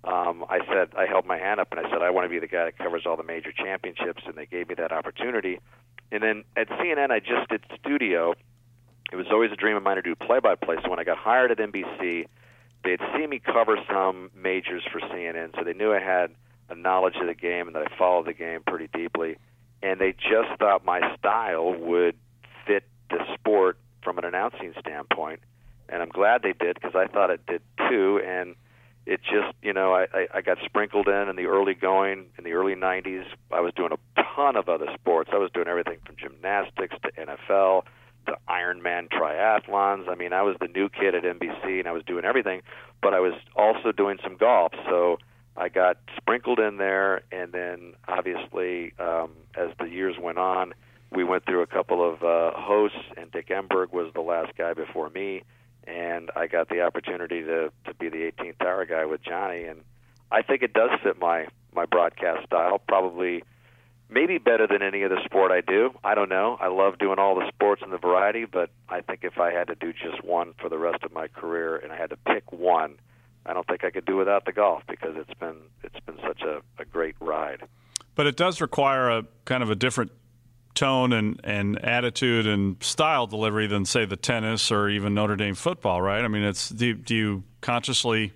I held my hand up and I said, I want to be the guy that covers all the major championships, and they gave me that opportunity. And then at CNN, I just did studio. It was always a dream of mine to do play-by-play. So when I got hired at NBC, they'd seen me cover some majors for CNN, so they knew I had a knowledge of the game and that I followed the game pretty deeply. And they just thought my style would fit the sport from an announcing standpoint. And I'm glad they did, because I thought it did too. And it just, I got sprinkled in the early going, in the early 90s. I was doing a ton of other sports. I was doing everything from gymnastics to NFL to Ironman triathlons. I mean, I was the new kid at NBC, and I was doing everything, but I was also doing some golf. So I got sprinkled in there, and then obviously as the years went on, we went through a couple of hosts, and Dick Enberg was the last guy before me, and I got the opportunity to be the 18th hour guy with Johnny, and I think it does fit my broadcast style, probably maybe better than any other sport I do. I don't know. I love doing all the sports and the variety, but I think if I had to do just one for the rest of my career and I had to pick one, I don't think I could do without the golf, because it's been such a great ride. But it does require a kind of a different tone and attitude and style delivery than, say, the tennis or even Notre Dame football, right? I mean, do you consciously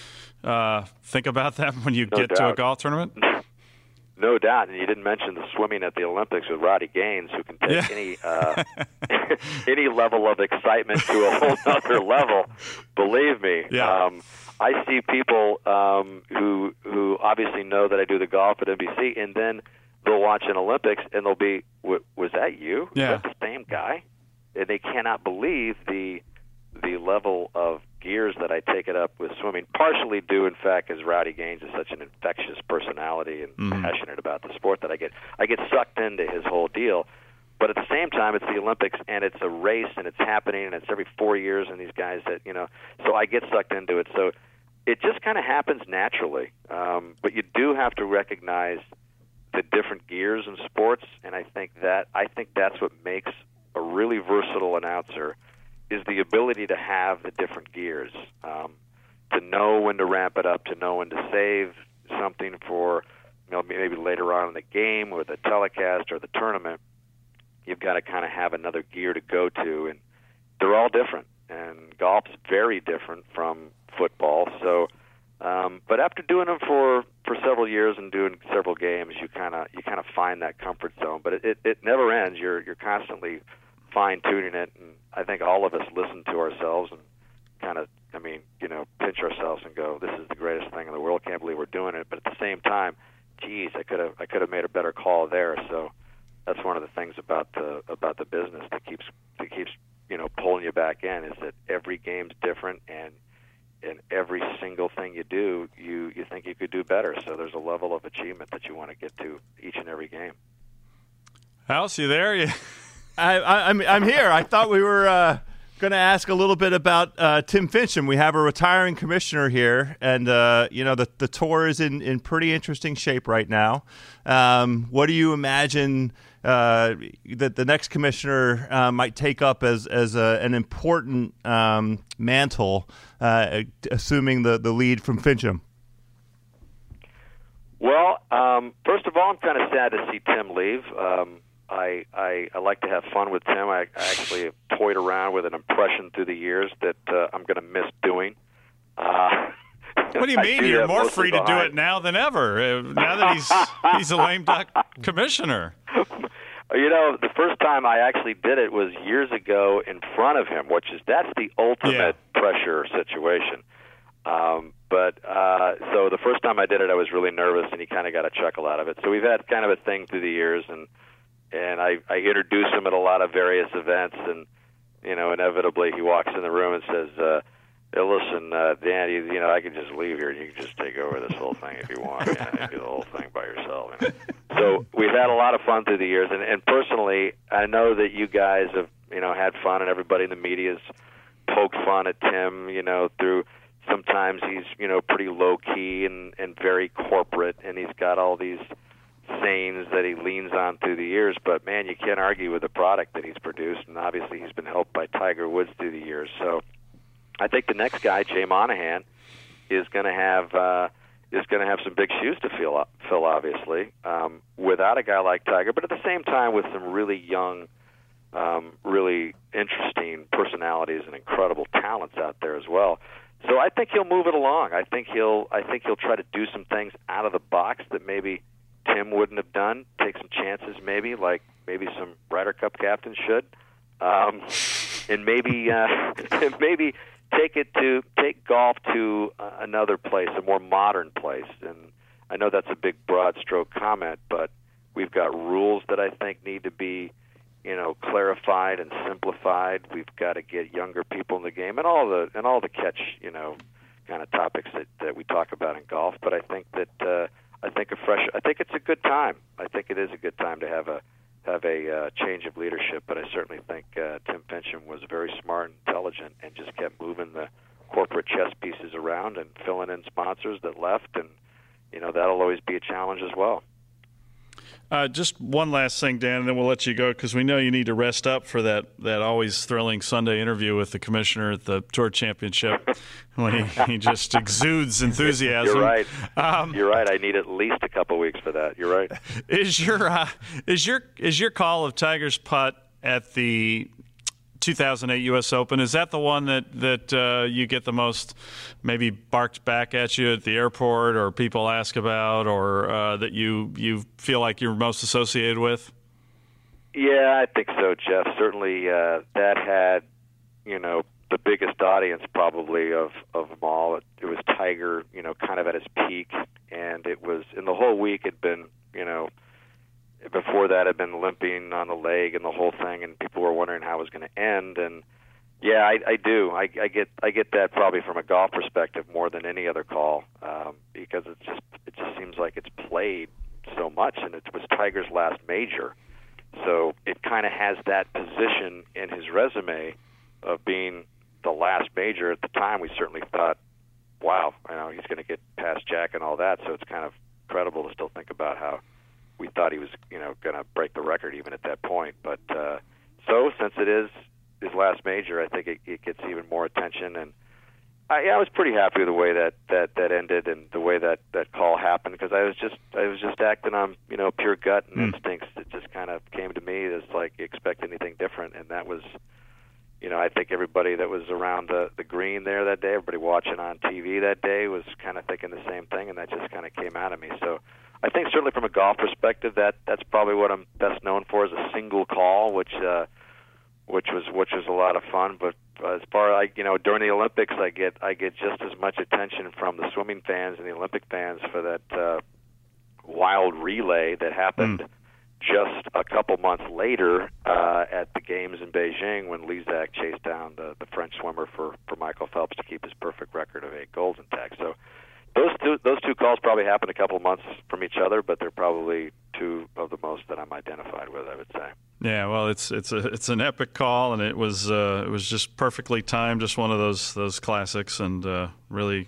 think about that when you get to a golf tournament? No doubt, and you didn't mention the swimming at the Olympics with Roddy Gaines, who can take any level of excitement to a whole other level. Believe me. Yeah. I see people who obviously know that I do the golf at NBC, and then they'll watch an Olympics, and they'll be, was that you? Yeah. Was that the same guy? And they cannot believe the level of gears that I take it up with swimming, partially due, in fact, because Roddy Gaines is such an infectious personality and passionate about the sport that I get sucked into his whole deal. But at the same time, it's the Olympics, and it's a race, and it's happening, and it's every 4 years, and these guys that, so I get sucked into it. So it just kind of happens naturally. But you do have to recognize the different gears in sports, and I think that's what makes a really versatile announcer, is the ability to have the different gears, to know when to ramp it up, to know when to save something for maybe later on in the game or the telecast or the tournament. You've got to kind of have another gear to go to, and they're all different. And golf's very different from football. So, but after doing them for several years and doing several games, you kind of find that comfort zone. But it never ends. You're constantly fine-tuning it, and I think all of us listen to ourselves and kind of, pinch ourselves and go, "This is the greatest thing in the world. Can't believe we're doing it." But at the same time, geez, I could have made a better call there. So that's one of the things about the business that keeps pulling you back in, is that every game's different, and in every single thing you do, you think you could do better. So there's a level of achievement that you want to get to each and every game. House, you there? I'm here. I thought we were going to ask a little bit about Tim Finchem. We have a retiring commissioner here, and the tour is in pretty interesting shape right now. What do you imagine that the next commissioner might take up as an important mantle, assuming the lead from Finchem? Well, first of all, I'm kind of sad to see Tim leave. I like to have fun with Tim. I actually have toyed around with an impression through the years that I'm going to miss doing. What do you mean? You're more free to do it now than ever. Now that he's a lame duck commissioner. The first time I actually did it was years ago in front of him, that's the ultimate pressure situation. So the first time I did it, I was really nervous, and he kind of got a chuckle out of it. So we've had kind of a thing through the years, and I introduce him at a lot of various events, and inevitably he walks in the room and says, "Hey, listen, Dan, I can just leave here, and you can just take over this whole thing if you want, and do the whole thing by yourself." So we've had a lot of fun through the years, and personally, I know that you guys have had fun, and everybody in the media has poked fun at Tim, through. Sometimes he's, pretty low-key and very corporate, and he's got all these sayings that he leans on through the years. But, man, you can't argue with the product that he's produced, and obviously he's been helped by Tiger Woods through the years. So I think the next guy, Jay Monahan, is going to have some big shoes to fill, obviously, without a guy like Tiger, but at the same time with some really young, really interesting personalities and incredible talents out there as well. So I think he'll move it along. I think he'll try to do some things out of the box that maybe Tim wouldn't have done. Take some chances, maybe some Ryder Cup captains should, and maybe take golf to another place, a more modern place. And I know that's a big broad stroke comment, but we've got rules that I think need to be clarified and simplified. We've got to get younger people in the game, and all the catch, kind of topics that we talk about in golf. But I think that I think it's a good time. I think it is a good time to have a change of leadership. But I certainly think Tim Finchem was very smart and intelligent, and just kept moving the corporate chess pieces around and filling in sponsors that left, and that'll always be a challenge as well. Just one last thing, Dan, and then we'll let you go, because we know you need to rest up for that always thrilling Sunday interview with the commissioner at the Tour Championship when he just exudes enthusiasm. You're right. You're right. I need at least a couple weeks for that. You're right. Is your call of Tiger's putt at the 2008 U.S. Open, is that the one that you get the most maybe barked back at you at the airport, or people ask about, or that you feel like you're most associated with? Yeah, I think so, Jeff. Certainly that had, the biggest audience probably of them all. It was Tiger, kind of at his peak, and it was, in the whole week had been, before that had been limping on the leg and the whole thing, and people were wondering how it was going to end. And yeah, I do. I get that probably from a golf perspective more than any other call, because it just seems like it's played so much, and it was Tiger's last major, so it kind of has that position in his resume of being the last major. At the time, we certainly thought, wow, he's going to get past Jack and all that. So it's kind of incredible to still think about how we thought he was, going to break the record even at that point. But so since it is his last major, I think it gets even more attention. And I was pretty happy with the way that ended and the way that call happened, because I was just acting on pure gut and instincts. It just kind of came to me as like, expect anything different, and that was. I think everybody that was around the green there that day, everybody watching on TV that day, was kind of thinking the same thing, and that just kind of came out of me. So I think certainly from a golf perspective, that's probably what I'm best known for, is a single call, which was a lot of fun. But as far as during the Olympics, I get just as much attention from the swimming fans and the Olympic fans for that wild relay that happened just a couple months later at the games in Beijing, when Lizak chased down the French swimmer for Michael Phelps to keep his perfect record of 8 golds intact. So those two calls probably happened a couple of months from each other, but they're probably two of the most that I'm identified with, I would say. Yeah, well, it's an epic call, and it was just perfectly timed, just one of those classics, and really,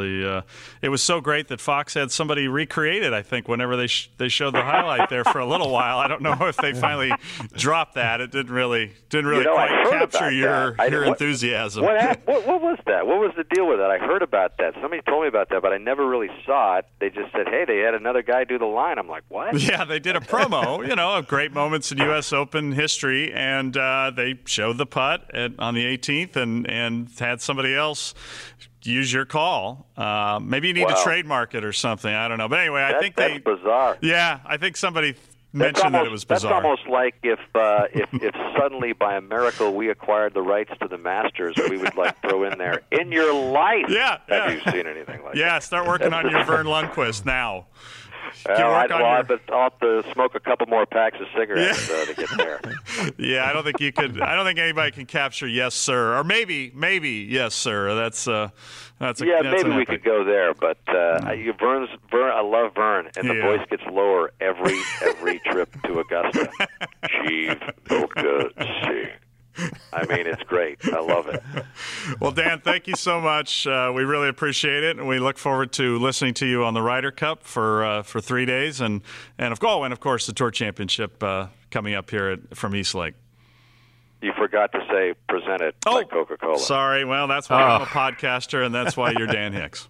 it was so great that Fox had somebody recreate it. I think whenever they showed the highlight there for a little while. I don't know if they finally dropped that. It didn't really quite capture your enthusiasm. What was that? What was the deal with it? I heard about that. Somebody told me about that, but I never really saw it. They just said, "Hey, they had another guy do the line." I'm like, "What?" Yeah, they did a promo, of great moments in U.S. Open history, and they showed the putt on the 18th, and had somebody else use your call. Maybe you need to trademark it or something. I don't know. But anyway, that's bizarre. Yeah, I think somebody mentioned that it was bizarre. That's almost like if suddenly by a miracle we acquired the rights to the Masters, we would throw in there, in your life. Have you seen anything like that? Yeah, start working on your Vern Lundquist now. I'll have to smoke a couple more packs of cigarettes to get there. Yeah, I don't think you could. I don't think anybody can capture "yes, sir," or maybe "yes, sir." That's maybe we could go there. But Vern, I love Vern, and the voice gets lower every trip to Augusta. Chief Augusta. I mean, it's great. I love it. Well, Dan, thank you so much. We really appreciate it, and we look forward to listening to you on the Ryder Cup for 3 days, and of course the Tour Championship coming up here from East Lake. You forgot to say presented by Coca-Cola. Sorry. Well, that's why I'm a podcaster, and that's why you're Dan Hicks.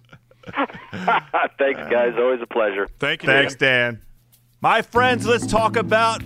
Thanks, guys. Always a pleasure. Thank you. Thanks, Dan. My friends, let's talk about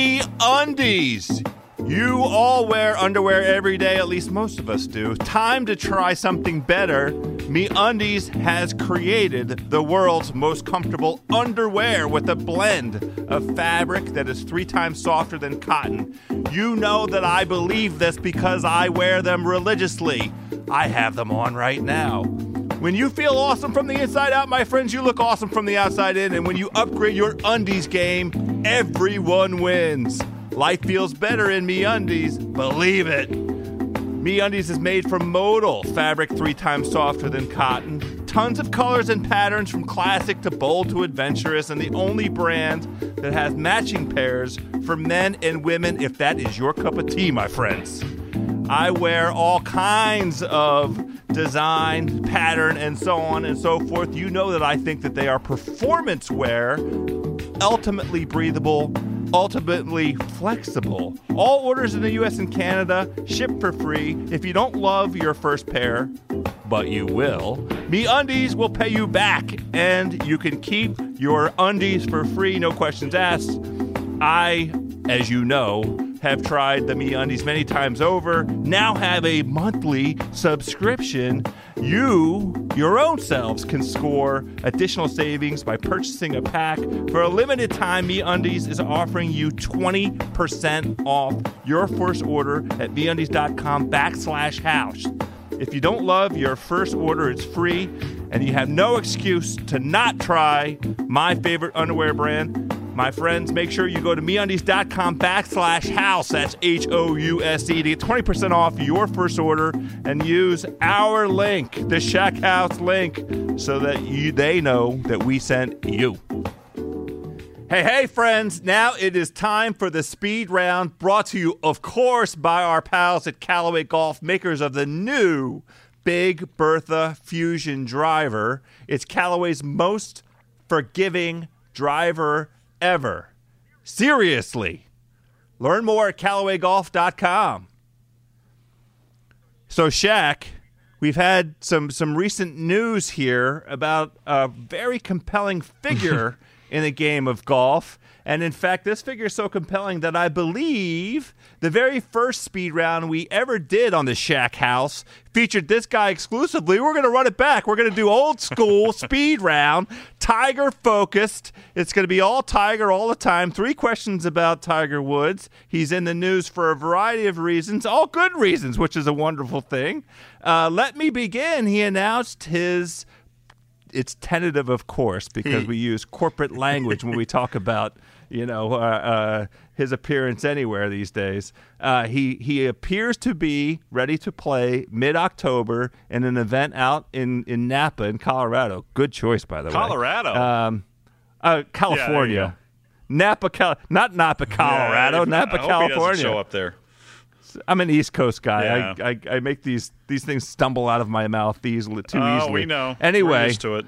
MeUndies. You all wear underwear every day, at least most of us do. Time to try something better. MeUndies has created the world's most comfortable underwear with a blend of fabric that is 3 times softer than cotton. You know that I believe this because I wear them religiously. I have them on right now. When you feel awesome from the inside out, my friends, you look awesome from the outside in. And when you upgrade your undies game, everyone wins. Life feels better in MeUndies, believe it. MeUndies is made from modal fabric 3 times softer than cotton. Tons of colors and patterns from classic to bold to adventurous, and the only brand that has matching pairs for men and women, if that is your cup of tea, my friends. I wear all kinds of design, pattern, and so on and so forth. You know that I think that they are performance wear, ultimately breathable, ultimately flexible. All orders in the U.S. and Canada ship for free. If you don't love your first pair, but you will, MeUndies will pay you back, and you can keep your undies for free, no questions asked. I, as you know, have tried the MeUndies many times over, now have a monthly subscription. You, your own selves, can score additional savings by purchasing a pack. For a limited time, MeUndies is offering you 20% off your first order at MeUndies.com/house. If you don't love your first order, it's free, and you have no excuse to not try my favorite underwear brand. My friends, make sure you go to MeUndies.com/house. That's HOUSE to get 20% off your first order, and use our link, the Shackhouse link, so that they know that we sent you. Hey, friends, now it is time for the speed round, brought to you, of course, by our pals at Callaway Golf, makers of the new Big Bertha Fusion driver. It's Callaway's most forgiving driver ever. Seriously. Learn more at CallawayGolf.com. So, Shaq, we've had some recent news here about a very compelling figure in the game of golf. And in fact, this figure is so compelling that I believe the very first speed round we ever did on the Shack House featured this guy exclusively. We're going to run it back. We're going to do old school speed round, Tiger focused. It's going to be all Tiger all the time. 3 questions about Tiger Woods. He's in the news for a variety of reasons, all good reasons, which is a wonderful thing. Let me begin. He announced his... It's tentative, of course, because we use corporate language when we talk about, his appearance anywhere these days. He appears to be ready to play mid-October in an event out in Napa in Colorado. Good choice, by the way. Colorado? California. not Napa, Colorado, Napa, I hope California. He doesn't show up there. I'm an East Coast guy. Yeah. I make these things stumble out of my mouth too easily. Oh, we know. Anyway, we're used to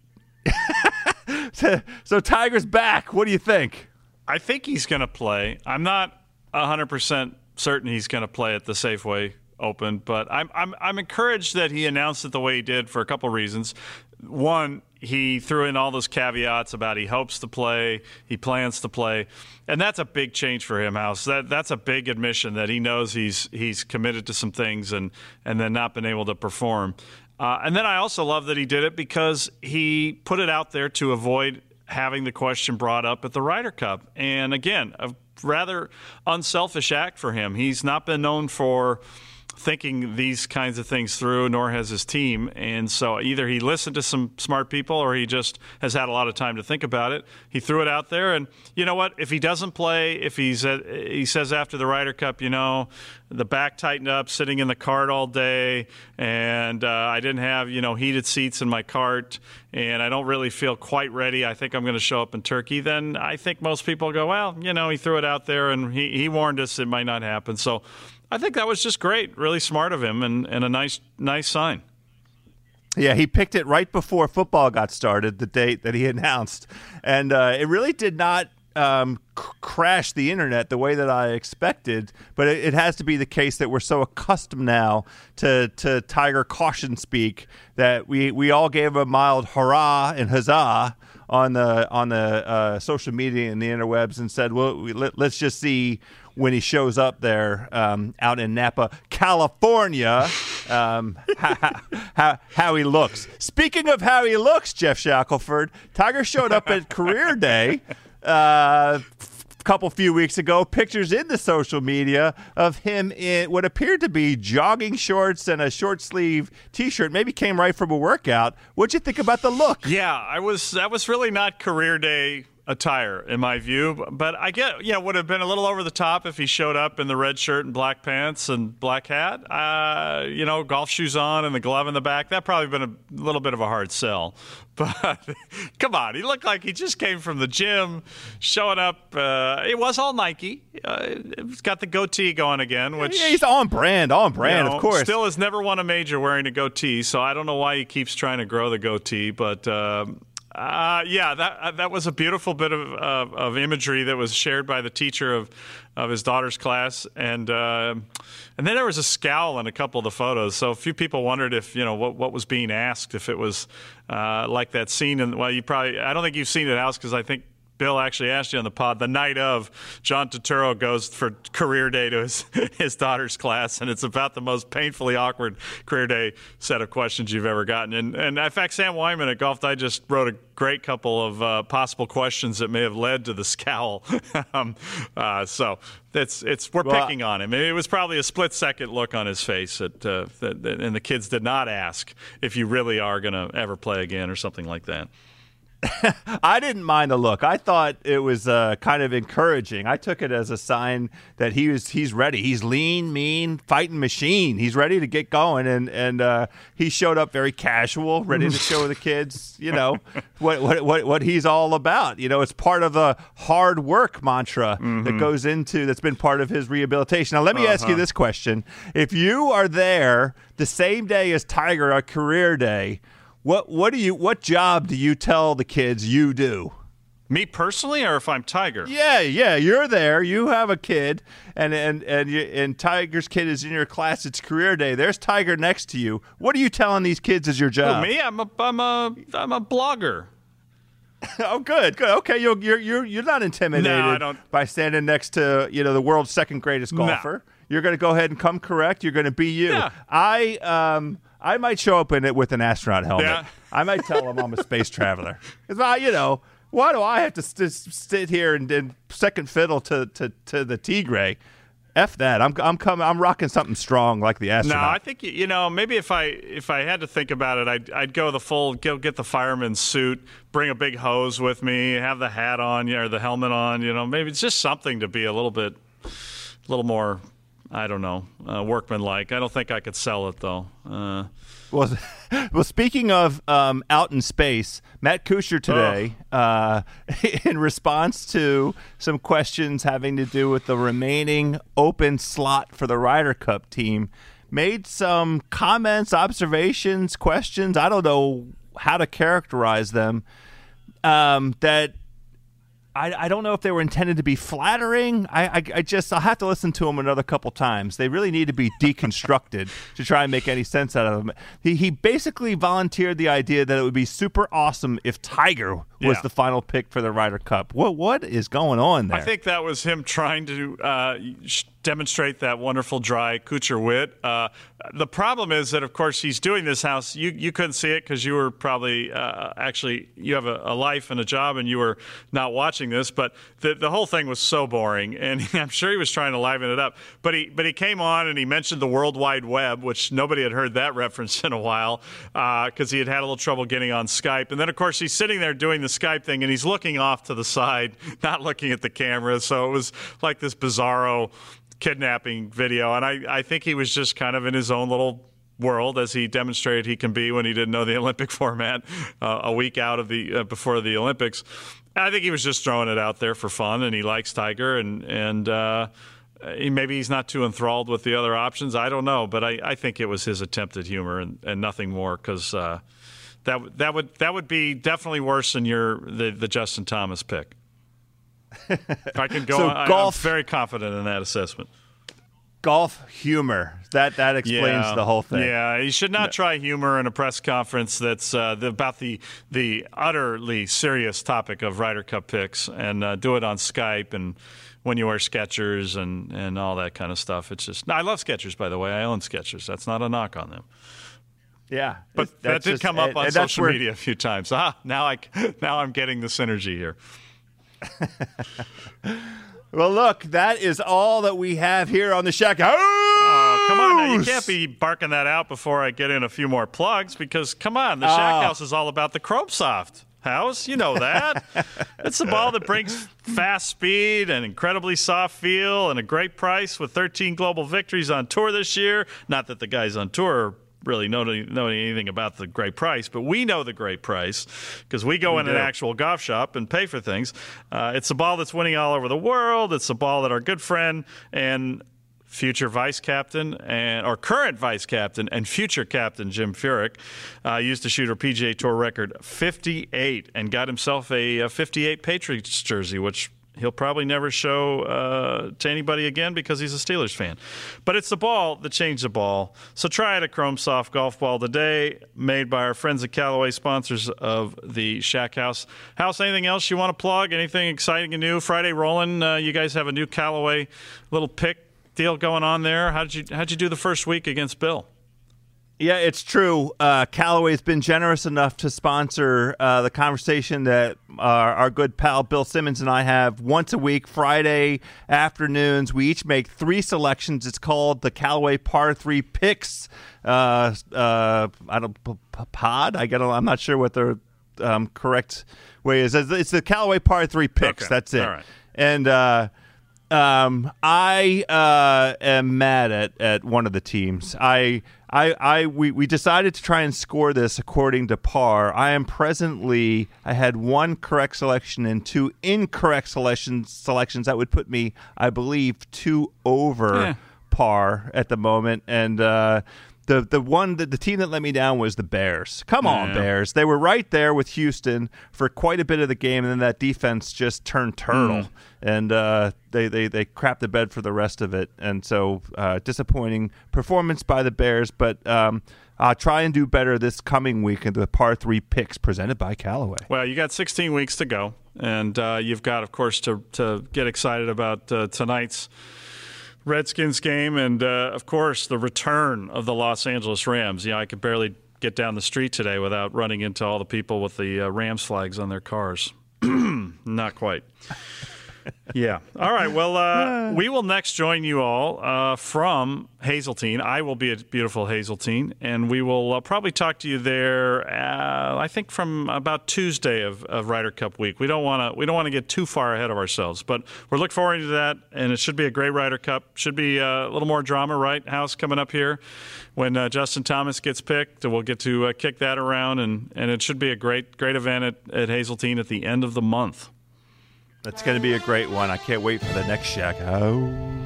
it. So Tiger's back. What do you think? I think he's going to play. I'm not 100% certain he's going to play at the Safeway Open, but I'm encouraged that he announced it the way he did for a couple reasons. One, he threw in all those caveats about he hopes to play, he plans to play, and that's a big change for him, House. That's a big admission that he knows he's committed to some things and then not been able to perform. And then I also love that he did it because he put it out there to avoid having the question brought up at the Ryder Cup. And again, a rather unselfish act for him. He's not been known for thinking these kinds of things through, nor has his team. And so either he listened to some smart people or he just has had a lot of time to think about it. He threw it out there. And you know what? If he doesn't play, if he says after the Ryder Cup, the back tightened up, sitting in the cart all day, and I didn't have, heated seats in my cart, and I don't really feel quite ready. I think I'm going to show up in Turkey. Then I think most people go, well, he threw it out there, and he warned us it might not happen. So I think that was just great, really smart of him, and a nice sign. Yeah, he picked it right before football got started, the date that he announced, and it really did not crash the internet the way that I expected. But it has to be the case that we're so accustomed now to Tiger caution speak that we all gave a mild hurrah and huzzah on the social media and the interwebs and said, well, let's just see when he shows up there out in Napa, California, how he looks. Speaking of how he looks, Jeff Shackelford, Tiger showed up at Career Day few weeks ago. Pictures in the social media of him in what appeared to be jogging shorts and a short sleeve T-shirt. Maybe came right from a workout. What'd you think about the look? Yeah, that was really not Career Day attire, in my view. But I get, would have been a little over the top if he showed up in the red shirt and black pants and black hat. Golf shoes on and the glove in the back. That probably been a little bit of a hard sell. But come on, he looked like he just came from the gym, showing up. It was all Nike. He's got the goatee going again, which he's on brand, of course. Still has never won a major wearing a goatee, so I don't know why he keeps trying to grow the goatee, but. That was a beautiful bit of imagery that was shared by the teacher of his daughter's class, and then there was a scowl in a couple of the photos. So a few people wondered if what was being asked, if it was like that scene. And I don't think you've seen it, House, because I think Bill actually asked you on the pod the night of John Turturro goes for Career Day to his daughter's class, and it's about the most painfully awkward Career Day set of questions you've ever gotten. And in fact, Sam Wyman at Golf Digest wrote a great couple of possible questions that may have led to the scowl. So we're picking on him. It was probably a split-second look on his face and the kids did not ask if you really are going to ever play again or something like that. I didn't mind the look. I thought it was kind of encouraging. I took it as a sign that he's ready. He's lean, mean, fighting machine. He's ready to get going, and he showed up very casual, ready to show the kids, what he's all about. It's part of the hard work mantra that goes that's been part of his rehabilitation. Now, let me ask you this question: if you are there the same day as Tiger on Career Day, what job do you tell the kids you do? Me personally, or if I'm Tiger? Yeah, you're there. You have a kid, and Tiger's kid is in your class. It's Career Day. There's Tiger next to you. What are you telling these kids is your job? Me? I'm a blogger. Oh, good. Okay, you're not intimidated by standing next to the world's second greatest golfer. No. You're going to go ahead and come correct. You're going to be you. Yeah. I might show up in it with an astronaut helmet. Yeah. I might tell them I'm a space traveler. Because why do I have to sit here and second fiddle to the Tigre? F that. I'm coming. I'm rocking something strong like the astronaut. No, I think maybe if I had to think about it, I'd go the full get the fireman's suit, bring a big hose with me, have the hat on, or the helmet on. Maybe it's just something to be a little more I don't know, workmanlike. I don't think I could sell it, though. Well, speaking of out in space, Matt Kuchar today, in response to some questions having to do with the remaining open slot for the Ryder Cup team, made some comments, observations, questions. I don't know how to characterize them. That I don't know if they were intended to be flattering. I'll have to listen to them another couple times. They really need to be deconstructed to try and make any sense out of them. He basically volunteered the idea that it would be super awesome if Tiger was the final pick for the Ryder Cup. What is going on there? I think that was him trying to demonstrate that wonderful dry Kuchar wit. The problem is that, of course, he's doing this house. You couldn't see it because you were probably actually you have a life and a job and you were not watching this. But the whole thing was so boring, and I'm sure he was trying to liven it up. But he came on and he mentioned the World Wide Web, which nobody had heard that reference in a while because he had a little trouble getting on Skype. And then, of course, he's sitting there doing the Skype thing, and he's looking off to the side, not looking at the camera. So it was like this bizarro kidnapping video, and I think he was just kind of in his own little world, as he demonstrated he can be when he didn't know the Olympic format a week out of the before the Olympics. I think he was just throwing it out there for fun, and he likes Tiger, and maybe he's not too enthralled with the other options. I don't know, but I think it was his attempt at humor and nothing more, because that would be definitely worse than the Justin Thomas pick. I can go. So I'm very confident in that assessment. Golf humor. That explains the whole thing. Yeah, you should not try humor in a press conference that's about the utterly serious topic of Ryder Cup picks, and do it on Skype and when you wear Skechers and all that kind of stuff. It's just, I love Skechers, by the way. I own Skechers. That's not a knock on them. Yeah, but that did come up on social media a few times. Now I'm getting the synergy here. Well, look, that is all that we have here on the Shack House. Oh, come on now. You can't be barking that out before I get in a few more plugs, because, come on, the Shack House is all about the Chrome Soft house. You know that. It's the ball that brings fast speed and incredibly soft feel and a great price with 13 global victories on tour this year. Not that the guys on tour really know anything about the great price, but we know the great price because we go in an actual golf shop and pay for things. It's a ball that's winning all over the world. It's a ball that our good friend and future vice captain or current vice captain and future captain Jim Furyk used to shoot a PGA Tour record 58 and got himself a 58 Patriots jersey, which he'll probably never show to anybody again because he's a Steelers fan. But it's the ball that changed the ball. So try it, a Chrome Soft golf ball today, made by our friends at Callaway, sponsors of the Shack House. House, anything else you want to plug? Anything exciting and new? Friday rolling. You guys have a new Callaway little pick deal going on there. How'd you do the first week against Bill? Yeah, it's true. Callaway's been generous enough to sponsor the conversation that our good pal Bill Simmons and I have once a week, Friday afternoons. We each make 3 selections. It's called the Callaway Par 3 Picks. I'm not sure what the correct way is. It's the Callaway Par 3 Picks. Okay. That's it. All right. And I am mad at one of the teams. We decided to try and score this according to par. I had 1 correct selection and 2 incorrect selections. That would put me, I believe, 2 over par at the moment. And the team that let me down was the Bears. Come on, Bears. They were right there with Houston for quite a bit of the game, and then that defense just turned turtle. And they crapped the bed for the rest of it. And so disappointing performance by the Bears, but I'll try and do better this coming week in the Par 3 Picks presented by Callaway. Well, you got 16 weeks to go, and you've got, of course, to get excited about tonight's Redskins game and, of course, the return of the Los Angeles Rams. I could barely get down the street today without running into all the people with the Rams flags on their cars. Not quite. Yeah. All right. Well, we will next join you all from Hazeltine. I will be at beautiful Hazeltine, and we will probably talk to you there. I think from about Tuesday of Ryder Cup week. We don't want to get too far ahead of ourselves, but we're looking forward to that, and it should be a great Ryder Cup. Should be a little more drama, right, House, coming up here when Justin Thomas gets picked. We'll get to kick that around, and it should be a great event at Hazeltine at the end of the month. That's going to be a great one. I can't wait for the next Shaq House.